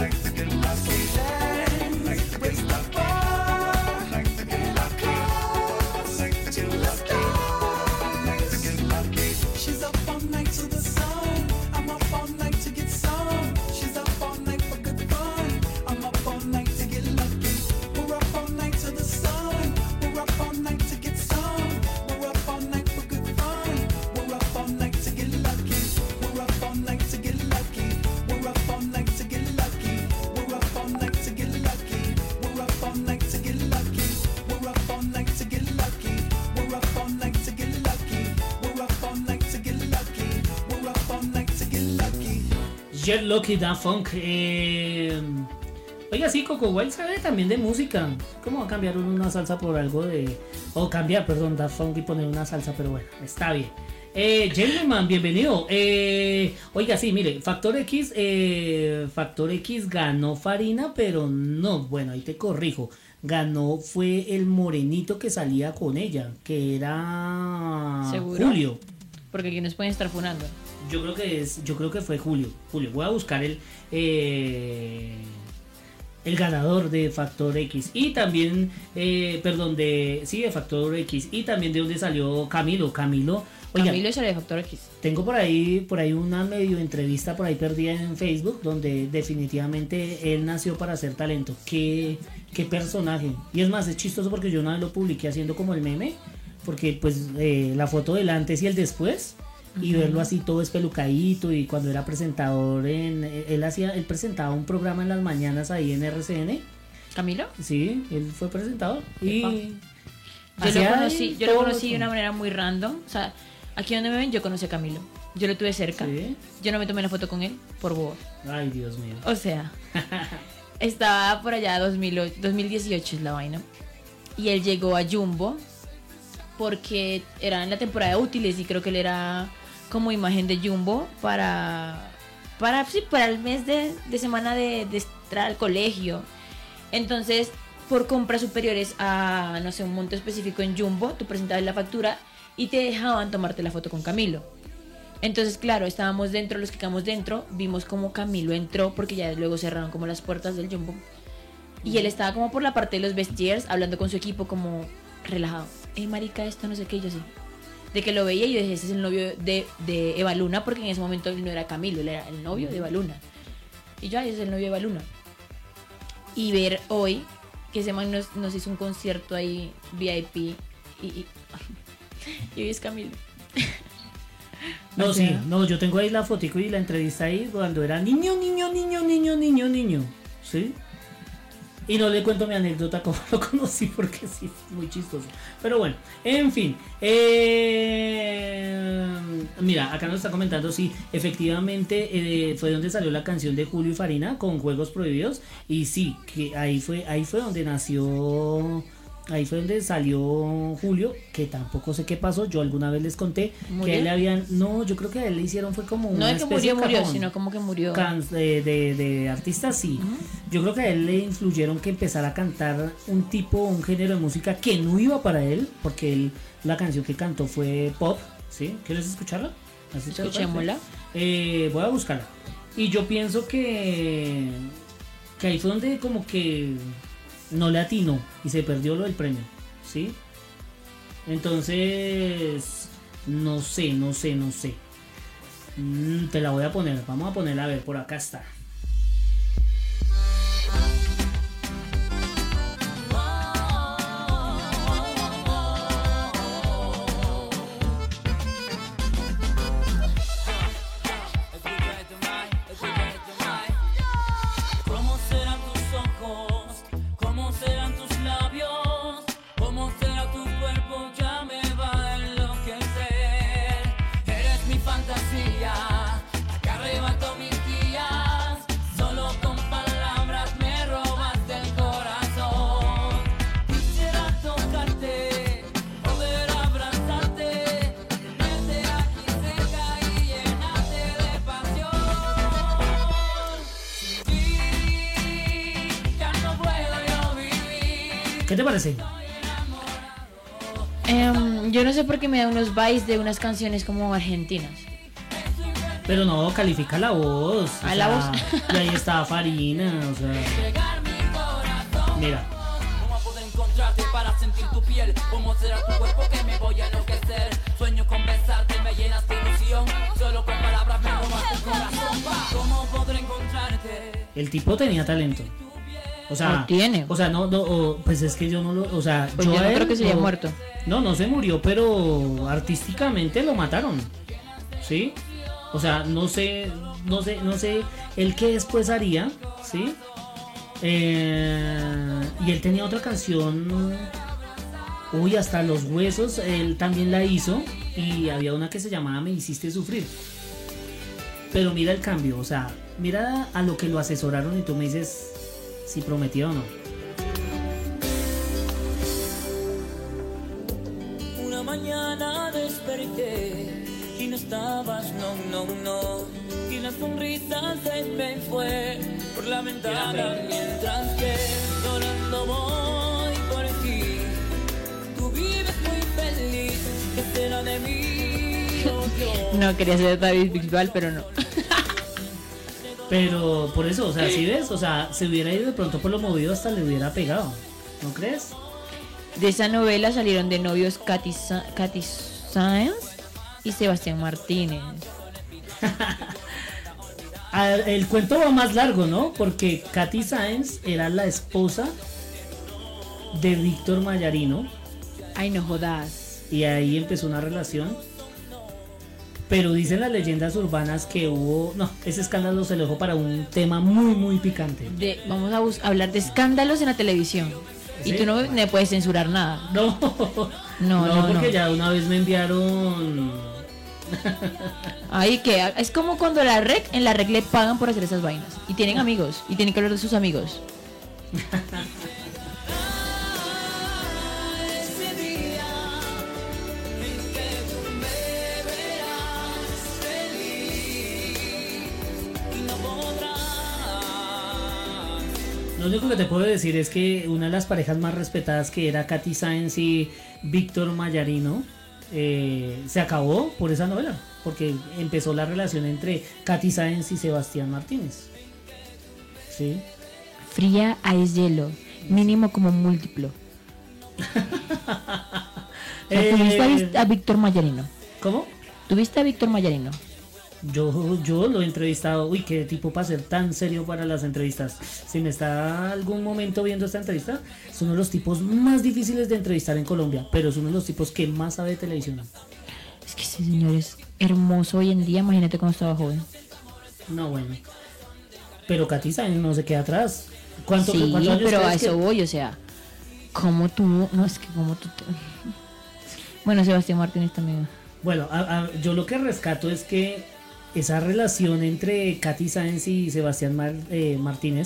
Let's raise the bar and our cause to the stars. She's up all night to the sun. I'm up all night to get some. She's up all night for good fun. I'm up all night to get lucky. We're up all night to the sun. We're up all night to get some. We're up all night for good fun. We're up all night to get lucky. We're up all night to get lucky. We're up all night to get lucky. We're up all night to get lucky. We're up all night to get lucky. We're up all night to get lucky. We're up all night to get lucky. We're up all night to get lucky. We're up all night to get lucky. Get Lucky, Da Funk. Eh... Oiga, sí, Coco Wild sabe también de música. ¿Cómo va a cambiar uno una salsa por algo de... O cambiar, perdón, Da Funk y poner una salsa, pero bueno, está bien. Eh, Gentleman, bienvenido. Eh, oiga, sí, mire, Factor X, eh, Factor X ganó Farina, pero no, bueno, ahí te corrijo. Ganó fue el morenito que salía con ella, que era ¿Seguro? Julio. Porque aquí nos pueden estar funando. Yo creo que es, yo creo que fue Julio. Julio, voy a buscar el eh, el ganador de Factor X y también, eh, perdón, de sí de Factor X y también de donde salió Camilo. Camilo, oiga, Camilo es el de Factor X. tengo por ahí, por ahí una medio entrevista por ahí perdida en Facebook donde definitivamente él nació para hacer talento. Qué, qué personaje. Y es más, es chistoso porque yo una vez lo publiqué haciendo como el meme, porque pues eh, la foto del antes y el después. Y verlo así todo espelucadito y cuando era presentador en él hacía él presentaba un programa en las mañanas ahí en R C N. ¿Camilo? Sí, él fue presentador y Epa. Yo lo hacía conocí, yo lo todo conocí de eso. una manera muy random. O sea, aquí donde me ven yo conocí a Camilo. Yo lo tuve cerca. Sí. Yo no me tomé la foto con él por bobo. Ay, Dios mío. O sea, estaba por allá dos mil ocho, dos mil dieciocho es la vaina. Y él llegó a Jumbo porque era en la temporada de útiles y creo que él era como imagen de Jumbo para para, sí, para el mes de, de semana de, de entrar al colegio. Entonces, por compras superiores a, no sé, un monto específico en Jumbo, tú presentabas la factura y te dejaban tomarte la foto con Camilo. Entonces, claro, estábamos dentro, los que quedamos dentro, vimos como Camilo entró, porque ya luego cerraron como las puertas del Jumbo. Y él estaba como por la parte de los vestiers, hablando con su equipo como relajado. Eh, marica, esto no sé qué, yo sí. De que lo veía y yo dije, ese es el novio de, de Eva Luna, porque en ese momento él no era Camilo, él era el novio de Eva Luna. Y yo, ay, ese es el novio de Eva Luna. Y ver hoy que ese man nos, nos hizo un concierto ahí, V I P, y, y, y hoy es Camilo. No, O sí, sea, no, yo tengo ahí la fotico y la entrevista ahí cuando era niño, niño, niño, niño, niño, niño, ¿sí? Y no le cuento mi anécdota como lo conocí porque sí, es muy chistoso. Pero bueno, en fin. Eh, mira, acá nos está comentando, sí, efectivamente eh, fue donde salió la canción de Julio y Farina con Juegos Prohibidos. Y sí, que ahí fue, ahí fue donde nació Ahí fue donde salió Julio, que tampoco sé qué pasó. Yo alguna vez les conté ¿Murió? que a él le habían. No, yo creo que a él le hicieron fue como No una de que especie murió, de murió, cajón. sino como que murió. Can- de, de, de artistas, sí. Yo creo que a él le influyeron que empezara a cantar un tipo, un género de música que no iba para él, porque él, la canción que cantó fue pop, ¿sí? ¿Quieres escucharla? ¿Has escuchado? Escuchémosla. Eh, voy a buscarla. Y yo pienso que, que ahí fue donde como que no le atinó y se perdió lo del premio, ¿sí? Entonces, no sé, no sé, no sé. Mm, te la voy a poner, vamos a ponerla a ver, por acá está. ¿Cómo serán tus ojos? ¿Cómo serán tus labios? ¿Cómo será tu cuerpo? Ya me va a enloquecer. Eres mi fantasía, la que arrebató mis días. Solo con palabras me robaste el corazón. Quisiera tocarte, poder abrazarte, tenerte aquí cerca y llenarte de pasión. Ya no puedo yo vivir. ¿Qué te parece? Em, yo no sé por qué me da unos vibes de unas canciones como argentinas. Pero no, califica la voz. o ¿A la sea, voz? Y ahí está Farina, o sea. Mira. ¿Cómo poder encontrarte para sentir tu piel? ¿Cómo será tu cuerpo que me voy a enloquecer? Sueño con besarte, me llenas de ilusión. Solo con palabras me robas el corazón. ¿Cómo podré encontrarte? El tipo tenía talento. O sea, No tiene. O sea, no, no, o- pues es que yo no lo, o sea, Pues yo a no él creo que se haya no- muerto. No, no se murió, pero artísticamente lo mataron. ¿Sí? O sea, no sé, no sé, no sé el qué después haría, ¿sí? Eh, y él tenía otra canción, uy, hasta los huesos, él también la hizo y había una que se llamaba Me hiciste sufrir. Pero mira el cambio, o sea, mira a lo que lo asesoraron y tú me dices si prometió o no. Una mañana desperté y no estabas, no, no, no. Y la sonrisa se me fue por la ventana mientras que llorando voy por ti. Tú vives muy feliz, ¿qué será de mí? Oh, yo. No quería ser David Bisbal, pero no. Pero por eso, o sea, si ves, o sea, se hubiera ido de pronto por lo movido hasta le hubiera pegado, ¿no crees? De esa novela salieron de novios Katy, Sa- Katy Sáenz y Sebastián Martínez. Ah, el cuento va más largo, ¿no? Porque Katy Sáenz era la esposa de Víctor Mayarino Ay, no jodas. y ahí empezó una relación. Pero dicen las leyendas urbanas que hubo, no, ese escándalo se lo dejó para un tema muy, muy picante. De, vamos a bus- hablar de escándalos en la televisión. ¿Sí? Y tú no me puedes censurar nada. No, No, no, porque no. ya una vez me enviaron. Ahí que es como cuando la rec, en la rec le pagan por hacer esas vainas. Y tienen amigos. Y tienen que hablar de sus amigos. Ese día en que tú me verás feliz y no podrás. Lo único que te puedo decir es que una de las parejas más respetadas, que era Katy Sáenz y Víctor Mayarino, eh, se acabó por esa novela, porque empezó la relación entre Katy Sáenz y Sebastián Martínez. Sí. Fría a es hielo. Mínimo como múltiplo. O sea, Eh, ¿tuviste a Vis- a Víctor Mayarino? ¿Cómo? ¿Tuviste a Víctor Mayarino? Yo, yo lo he entrevistado. Uy, qué tipo para ser tan serio para las entrevistas. Si me está algún momento viendo esta entrevista, es uno de los tipos más difíciles de entrevistar en Colombia, pero es uno de los tipos que más sabe de televisión. Es que ese señor es hermoso hoy en día. Imagínate cómo estaba joven. No, bueno. Pero Katy Sáenz no se queda atrás. ¿Cuánto, Sí, cuántos años pero a crees eso que- voy, o sea, como tú, no es que como tú, te- bueno, Sebastián Martínez también. Bueno, a- a- yo lo que rescato es que esa relación entre Katy Sáenz y Sebastián Mar- eh, Martínez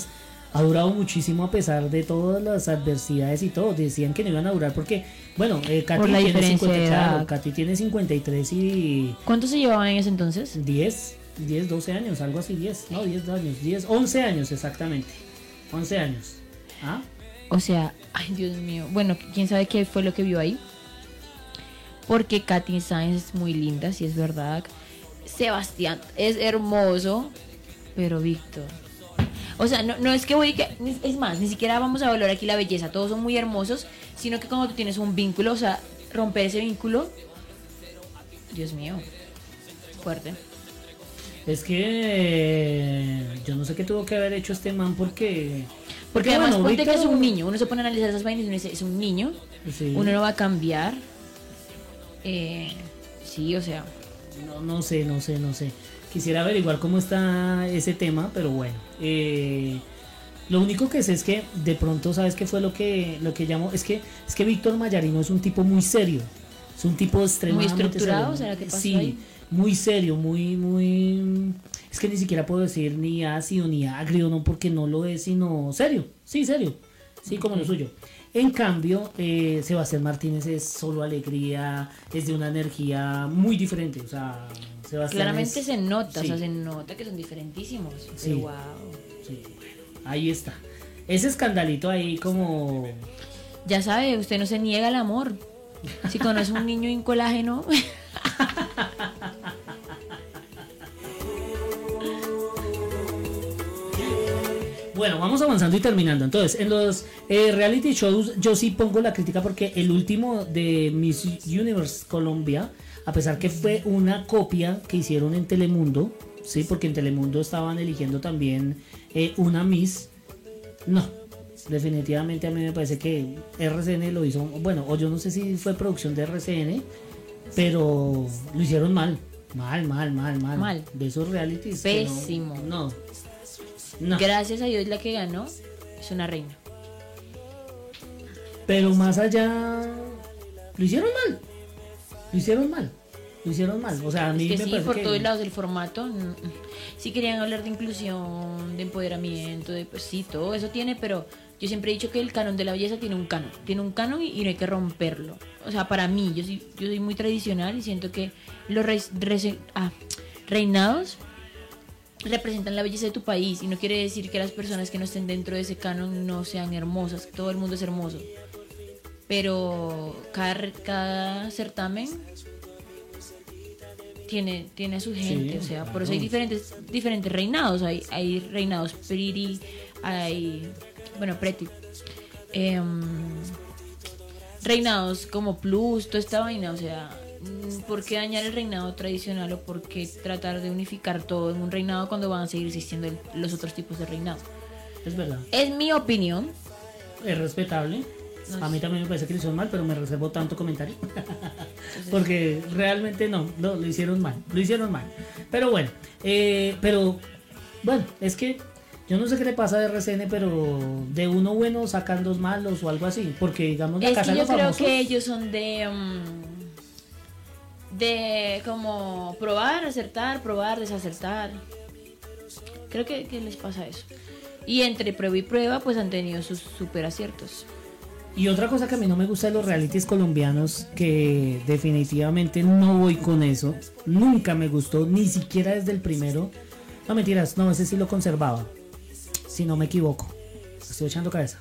ha durado muchísimo a pesar de todas las adversidades y todo. Decían que no iban a durar porque, bueno, eh, Katy Por la tiene diferencia cincuenta, de claro, edad. Katy tiene cincuenta y tres y ¿Cuánto se llevaban en ese entonces? diez, diez, doce años, algo así, diez, no, diez años, diez, once años exactamente, once años. ¿Ah? O sea, ay Dios mío. Bueno, quién sabe qué fue lo que vio ahí. Porque Katy Sainz es muy linda, si es verdad. Sebastián es hermoso, pero Víctor. O sea, no, no es que voy que es más, ni siquiera vamos a valorar aquí la belleza, todos son muy hermosos, sino que cuando tú tienes un vínculo, o sea, romper ese vínculo, Dios mío, fuerte. Es que eh, yo no sé qué tuvo que haber hecho este man porque... Porque además bueno, ponte que Víctor- es un niño, uno se pone a analizar esas vainas y uno dice, es un niño, Sí. uno no va a cambiar. Eh, sí, o sea, No, no sé, no sé, no sé. Quisiera averiguar cómo está ese tema, pero bueno. Eh, lo único que sé es que de pronto, ¿sabes qué fue lo que lo que llamó? Es que es que Víctor Mayarino es un tipo muy serio. Es un tipo extremadamente estructurado, serio. ¿será que pasó Sí, ahí? muy serio, muy, muy... Es que ni siquiera puedo decir ni ácido ni agrio, no, porque no lo es, sino serio. Sí, serio. Sí, como lo suyo. En cambio, eh, Sebastián Martínez es solo alegría, es de una energía muy diferente. O sea, Sebastián claramente es- se nota, sí, o sea, se nota que son diferentísimos. Sí. Pero wow. sí, bueno, ahí está. Ese escandalito ahí como... Ya sabe, usted no se niega al amor. Si conoce un niño en colágeno, Bueno, vamos avanzando y terminando. Entonces, en los eh, reality shows yo sí pongo la crítica porque el último de Miss Universe Colombia, a pesar que fue una copia que hicieron en Telemundo, sí, porque en Telemundo estaban eligiendo también eh, una Miss, no, definitivamente a mí me parece que R C N lo hizo, bueno, o yo no sé si fue producción de R C N, pero lo hicieron mal, mal, mal, mal, mal. Mal. De esos realities. que no- Pésimo. No. No. gracias a Dios la que ganó es una reina. Pero más allá, lo hicieron mal. Lo hicieron mal. Lo hicieron mal. O sea, a mí Es que me sí, parece por que... todos lados del formato. mm, mm. Sí querían hablar de inclusión, de empoderamiento, de pues sí, todo eso tiene, pero yo siempre he dicho que el canon de la belleza tiene un canon. Tiene un canon y, y no hay que romperlo. O sea, para mí, yo soy, yo soy muy tradicional y siento que los reis- rese- ah, reinados representan la belleza de tu país y no quiere decir que las personas que no estén dentro de ese canon no sean hermosas, todo el mundo es hermoso, pero cada, re- cada certamen tiene, tiene a su gente, Sí, o sea, claro. por eso hay diferentes, diferentes reinados, hay, hay reinados pretty, hay, bueno, pretty, em, reinados como plus, toda esta vaina, o sea, mm, ¿por qué dañar el reinado tradicional o por qué tratar de unificar todo en un reinado cuando van a seguir existiendo el- los otros tipos de reinado? Es verdad. Es mi opinión. Es respetable. No A mí sé. también me parece que lo hicieron mal, pero me reservo tanto comentario. Porque realmente no, no, lo hicieron mal. Lo hicieron mal. Pero bueno, eh, pero bueno, es que yo no sé qué le pasa a R C N, pero de uno bueno sacan dos malos o algo así. Porque digamos la Es casa que de yo los creo famosos. que ellos son de mm, de como probar, acertar, probar, desacertar. Creo que, que les pasa eso. Y entre prueba y prueba, pues han tenido sus super aciertos. Y otra cosa que a mí no me gusta de los realities colombianos, que definitivamente no voy con eso, nunca me gustó, ni siquiera desde el primero. No, mentiras, no, ese sí lo conservaba, si no me equivoco. Estoy echando cabeza.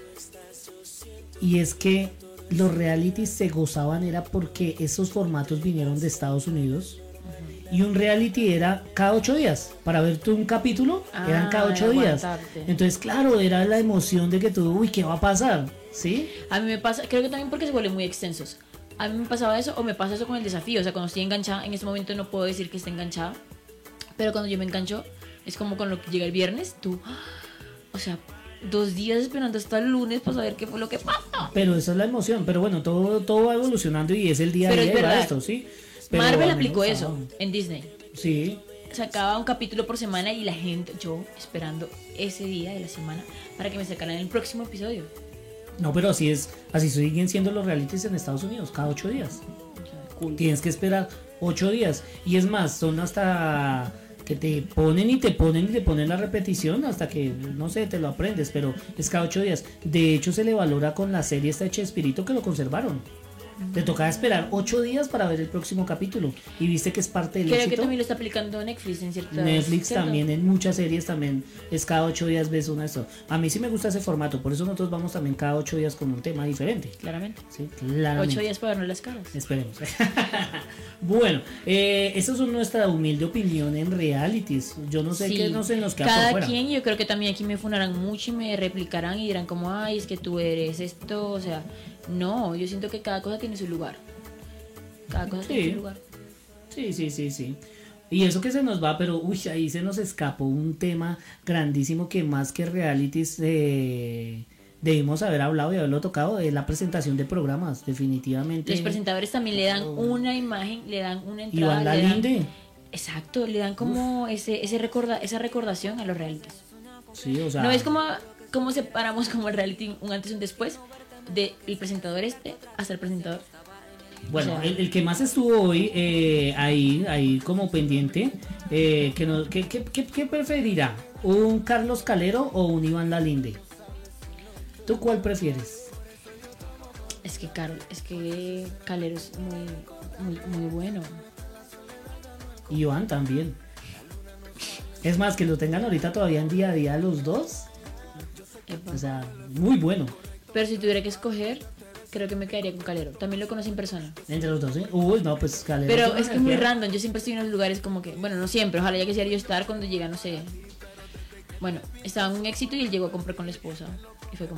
Y es que los realities se gozaban era porque esos formatos vinieron de Estados Unidos. Y un reality era cada ocho días. Para ver tú un capítulo, eran cada Ah, ocho días. aguantarte. Entonces, claro, era la emoción de que tú, uy, ¿qué va a pasar? ¿Sí? A mí me pasa, creo que también porque se vuelven muy extensos. A mí me pasaba eso o me pasa eso con el desafío. O sea, cuando estoy enganchada, en este momento no puedo decir que esté enganchada. Pero cuando yo me engancho, es como con lo que llega el viernes, tú, ¡ah! O sea, dos días esperando hasta el lunes para saber qué fue lo que pasó. Pero esa es la emoción. Pero bueno, todo, todo va evolucionando y es el día a Pero día es de verdad. esto, ¿sí? Pero Marvel a mí me aplicó gustaba. eso en Disney. Sí. Sacaba un capítulo por semana y la gente, yo esperando ese día de la semana para que me sacaran el próximo episodio. No, pero así es. Así siguen siendo los realities en Estados Unidos, cada ocho días. O sea, cool. Tienes que esperar ocho días. Y es más, son hasta que te ponen y te ponen y te ponen la repetición hasta que, no sé, te lo aprendes, pero es cada ocho días. De hecho, se le valora con la serie esta de Chespirito que lo conservaron. Te tocaba esperar ocho días para ver el próximo capítulo. Y viste que es parte del Creo que éxito. también lo está aplicando Netflix en ciertas... Netflix ¿cierto? también, en muchas series también es cada ocho días ves una de esto. A mí sí me gusta ese formato, por eso nosotros vamos también cada ocho días con un tema diferente. Claramente. Sí, claramente. Ocho días para vernos las caras. Esperemos. Bueno, eh, esa es nuestra humilde opinión en realities. Yo no sé Sí. qué no se nos queda Cada por fuera. quien, yo creo que también aquí me funarán mucho y me replicarán y dirán como, ay, es que tú eres esto, o sea, no, yo siento que cada cosa tiene su lugar. Cada cosa Sí. tiene su lugar. Sí, sí, sí, sí. Y eso que se nos va, pero uy, ahí se nos escapó un tema grandísimo que más que realities eh, debimos haber hablado y haberlo tocado, de la presentación de programas, definitivamente. Los presentadores también le dan una imagen, le dan una entrada. Iván le dan- Lalinde. Exacto, le dan como ese, ese recorda, esa recordación a los realities. Sí, o sea. ¿No es como, como separamos como el reality un antes y un después? Del presentador este hasta el presentador. Bueno, O sea- el, el que más estuvo hoy eh, ahí, ahí como pendiente, eh, que no, ¿qué, qué, qué- qué preferirá? ¿Un Carlos Calero o un Iván Lalinde? ¿Tú cuál prefieres? Es que Carl, es que Calero es muy, muy, muy bueno. Iván también. Es más, que lo tengan ahorita todavía en día a día los dos. Epa. O sea, muy bueno. Pero si tuviera que escoger, creo que me quedaría con Calero. También lo conocí en persona. Entre los dos, ¿eh? Uy, no, pues Calero. Pero tiene es que una es muy energía. random. Yo siempre estoy en los lugares como que, bueno, no siempre. Ojalá ya quisiera yo estar cuando llega, no sé. Bueno, estaba en un éxito y él llegó a comprar con la esposa. Y fue como.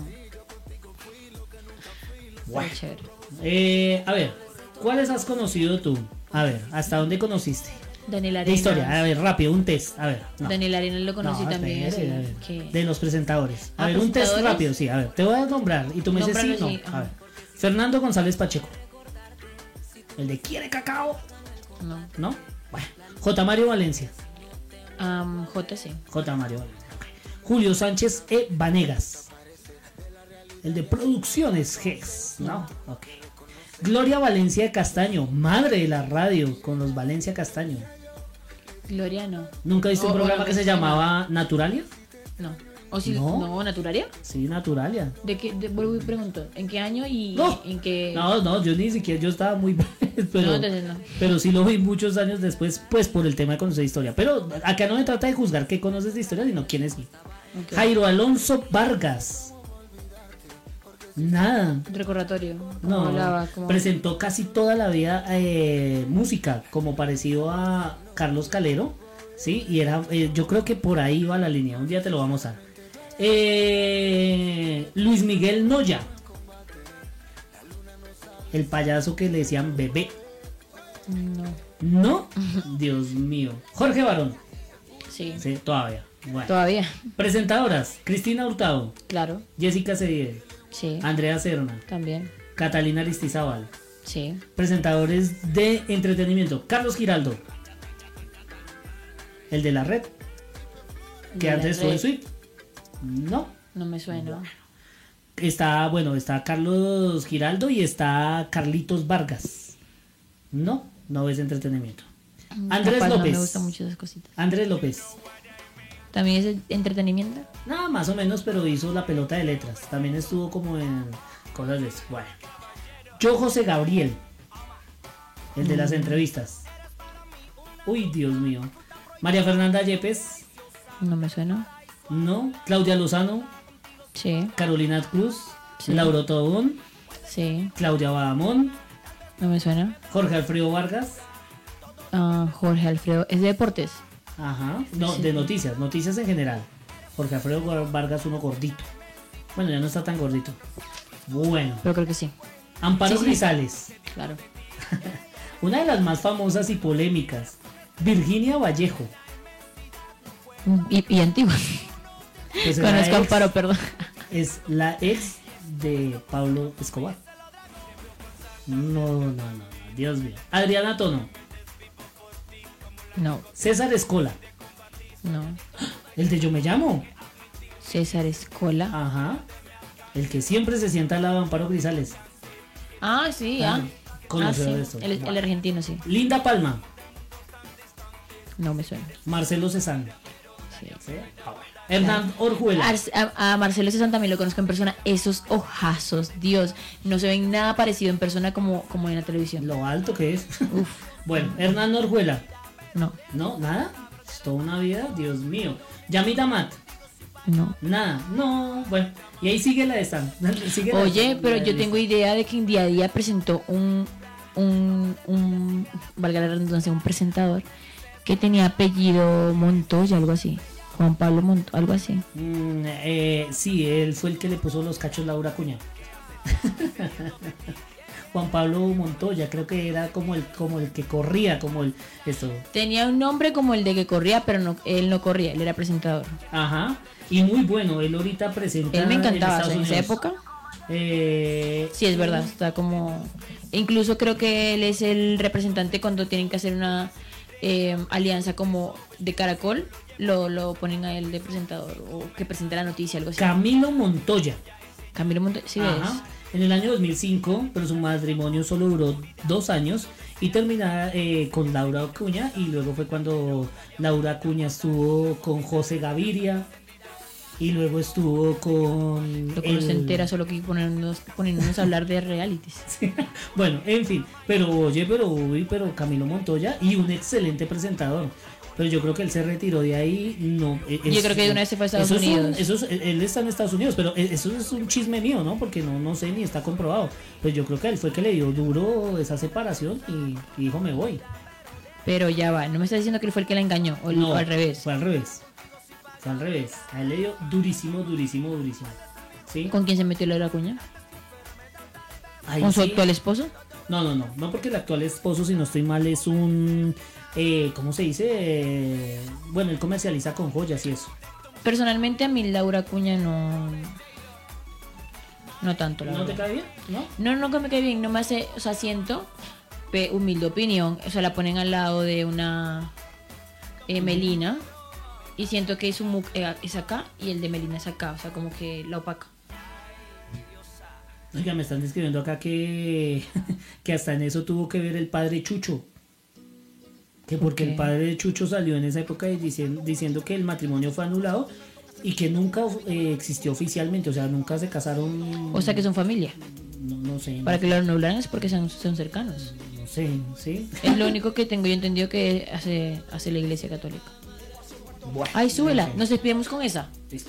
Bueno. Muy chévere. Eh, a ver, ¿cuáles has conocido tú? A ver, ¿hasta dónde conociste? Daniel De Arenas. historia, a ver, rápido, un test. A ver, no. Daniel Arenas lo conocí No, también. espere, así a ver, que- de los presentadores. A Ah, ver, un test ¿presentadores? rápido, sí, a ver, te voy a nombrar y tú me dices sí, Nómbralo, no. sí, A ajá. ver, Fernando González Pacheco. El de Quiere Cacao, No. ¿no? Bueno, J. Mario Valencia. Am, J C. J. Mario Valencia. ok. Julio Sánchez E. Vanegas. El de Producciones G E S, ¿no? Ok. Gloria Valencia de Castaño, madre de la radio con los Valencia Castaño. Gloria no. ¿Nunca viste un Oh, programa bueno, que se me llamaba Naturalia? No. O si, ¿No? no. ¿Naturalia? Sí, Naturalia. ¿De qué? De, vuelvo y pregunto. ¿En qué año y No. en qué? No, no, yo ni siquiera, yo estaba muy pero, No, entonces no. pero sí lo vi muchos años después, pues por el tema de conocer historia. Pero acá no me trata de juzgar qué conoces de historia, sino quién es. Ok. Jairo Alonso Vargas. Nada. Recordatorio. No, Hablaba como... presentó casi toda la vida eh, música, como parecido a Carlos Calero, ¿sí? Y era, eh, yo creo que por ahí va la línea, un día te lo vamos a dar. Eh, Luis Miguel Noya, el payaso que le decían bebé. No. ¿No? Dios mío. Jorge Barón, Sí. sí, todavía. Bueno. Todavía. Presentadoras, Cristina Hurtado, Claro. Jessica Cediel, Sí. Andrea Serna, También. Catalina Aristizábal. Sí. Presentadores de entretenimiento, Carlos Giraldo, el de la red, que De la antes estuvo en red. Suite. No, No me suena. está, bueno, está Carlos Giraldo y está Carlitos Vargas. No, no ves entretenimiento. Andrés Capaz López. No me gustan mucho esas cositas. Andrés López. También es entretenimiento. Nada, más o menos, pero hizo la pelota de letras. También estuvo como en cosas de eso. Bueno. Yo José Gabriel, el de las entrevistas. Uy, Dios mío. María Fernanda Yepes, No me suena. no. Claudia Lozano, Sí. Carolina Cruz, Sí. Lauro Tobón, Sí. Claudia Badamón, No me suena. Jorge Alfredo Vargas. Ah, Jorge Alfredo. ¿Es de deportes? Ajá. No, Sí. de noticias, noticias en general. Jorge Alfredo Vargas, uno gordito. Bueno, ya no está tan gordito. Bueno. Pero creo que sí. Amparo Sí, sí. Grisales, Claro. una de las más famosas y polémicas. Virginia Vallejo. Y, y antiguo. Pues es, la Conozco a ex, Amparo, perdón. es la ex de Pablo Escobar. No, no, no, no, Dios mío. Adriana Tono, No, César Escola, no. el de Yo Me Llamo. César Escola. Ajá. El que siempre se sienta al lado de Amparo Grisales. Ah, sí, Ah, ah. Ah, conocedor sí. de esto. El, el Bueno. argentino, sí. Linda Palma. No me suena. Marcelo Cezanne. Sí. ¿Sí? Ah, bueno. Hernán Orjuela. Ars- A, a Marcelo Cezanne también lo conozco en persona. Esos ojazos, Dios, no se ven nada parecido en persona como, como en la televisión. Lo alto que es. Uf, Bueno, Hernán Orjuela. no, No, nada. Es toda una vida, Dios mío. Yamit Amat. no. Nada. No. Bueno, y ahí sigue la de esta. Sigue la- Oye, la pero de yo lista. tengo idea de que en día a día presentó un, un, un, valga la redundancia, un presentador que tenía apellido Montoya, algo así. Juan Pablo Montoya, algo así. Mm, eh, sí, él fue el que le puso los cachos a Laura Cuña. Juan Pablo Montoya, creo que era como el como el que corría, como el esto. Tenía un nombre como el de que corría, pero no, él no corría, él era presentador. Ajá. Y muy bueno, él ahorita presenta Él me en encantaba, o Estados sea, en esa Unidos. época. Eh, Sí, es verdad, está como... Incluso creo que él es el representante cuando tienen que hacer una eh, alianza como de Caracol, lo, lo ponen a él de presentador o que presente la noticia, algo así. Camilo Montoya. Camilo Montoya, sí Ajá. En el año dos mil cinco, pero su matrimonio solo duró dos años y terminaba eh, con Laura Acuña, y luego fue cuando Laura Acuña estuvo con José Gaviria y luego estuvo con es. Lo que no se el- entera, solo que ponernos, ponernos a hablar de realities. Bueno, en fin, pero oye, pero uy, pero Camilo Montoya, y un excelente presentador. Pero yo creo que él se retiró de ahí, no. eh, Yo creo que de una vez se fue a Estados eso es un- Unidos. eso es- él está en Estados Unidos, pero eso es un chisme mío, ¿no? Porque no, no sé ni está comprobado. Pues yo creo que él fue que le dio duro esa separación y, y dijo me voy. Pero ya va, no me estás diciendo que él fue el que la engañó, o, el- No, o al revés. Fue al revés. Fue al revés. A él le dio durísimo, durísimo, durísimo. ¿Sí? ¿Con quién se metió Laura Acuña? Ahí ¿Con su sí. actual esposo? No, no, no, no, porque el actual esposo, si no estoy mal, es un, eh, ¿cómo se dice? Eh, bueno, él comercializa con joyas y eso. Personalmente a mí Laura Acuña no... No tanto, la ¿No te verdad. cae bien? ¿No? No, no que me cae bien, no me hace, o sea, siento, pe- humilde opinión, o sea, la ponen al lado de una eh, Melina y siento que su mu eh, es acá y el de Melina es acá, o sea, como que la opaca. Oiga, me están describiendo acá que, que hasta en eso tuvo que ver el padre Chucho. Que porque Ok. el padre de Chucho salió en esa época y diciendo, diciendo que el matrimonio fue anulado y que nunca eh, existió oficialmente, o sea, nunca se casaron. O sea, que son familia. No, no sé. Para que lo anularan es porque son, son cercanos. No sé, ¿sí? Es lo único que tengo yo entendido que hace, hace la iglesia católica. Bueno, Ay, súbela, no sé. nos despedimos con esa. Listo.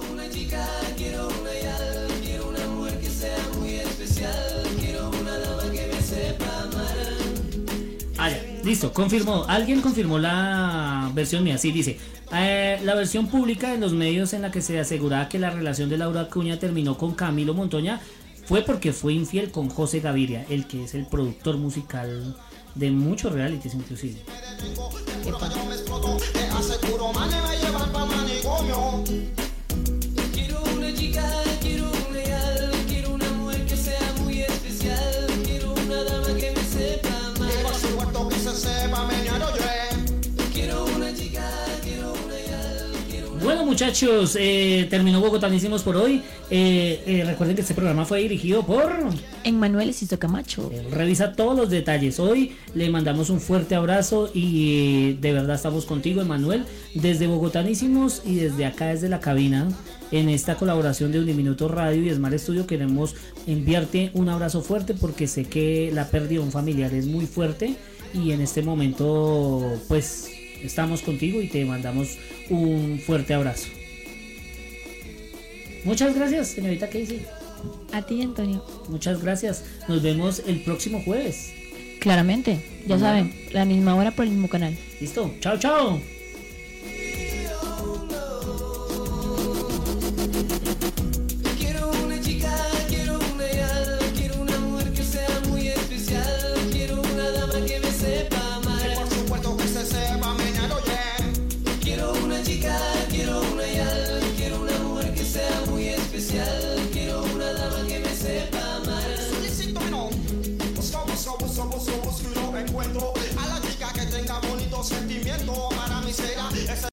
Ah, ya, listo, confirmó. Alguien confirmó la versión mía. Sí, dice. eh, la versión pública en los medios en la que se aseguraba que la relación de Laura Acuña terminó con Camilo Montoya fue porque fue infiel con José Gaviria, el que es el productor musical de muchos realities, inclusive. Epa. Quiero una chica, quiero un leal, quiero una mujer que sea muy especial, quiero una dama que me sepa amar. Quiero una chica, quiero un leal, quiero una... Bueno, muchachos, eh, terminó Bogotanísimos por hoy. Eh, eh, recuerden que este programa fue dirigido por... Emmanuel Sisto Camacho. Eh, Revisa todos los detalles. Hoy le mandamos un fuerte abrazo y eh, de verdad estamos contigo, Emanuel, desde Bogotanísimos y desde acá, desde la cabina, en esta colaboración de Uniminuto Radio y Smart Studio. Queremos enviarte un abrazo fuerte porque sé que la pérdida de un familiar es muy fuerte y en este momento pues estamos contigo y te mandamos un fuerte abrazo. Muchas gracias, señorita Casey. A ti, Antonio. Muchas gracias. Nos vemos el próximo jueves. Claramente, ya Bueno. saben, la misma hora por el mismo canal. Listo. Chao, chao. Quiero una chica, quiero un leal, quiero una mujer que sea muy especial, quiero una dama que me sepa amar. Por supuesto que se sepa meñar, oye. Quiero una chica, quiero un leal, quiero una mujer que sea muy especial, quiero una dama que me sepa amar. Solicito no, busco, busco, busco, busco, busco y no encuentro a la chica que tenga bonitos sentimientos.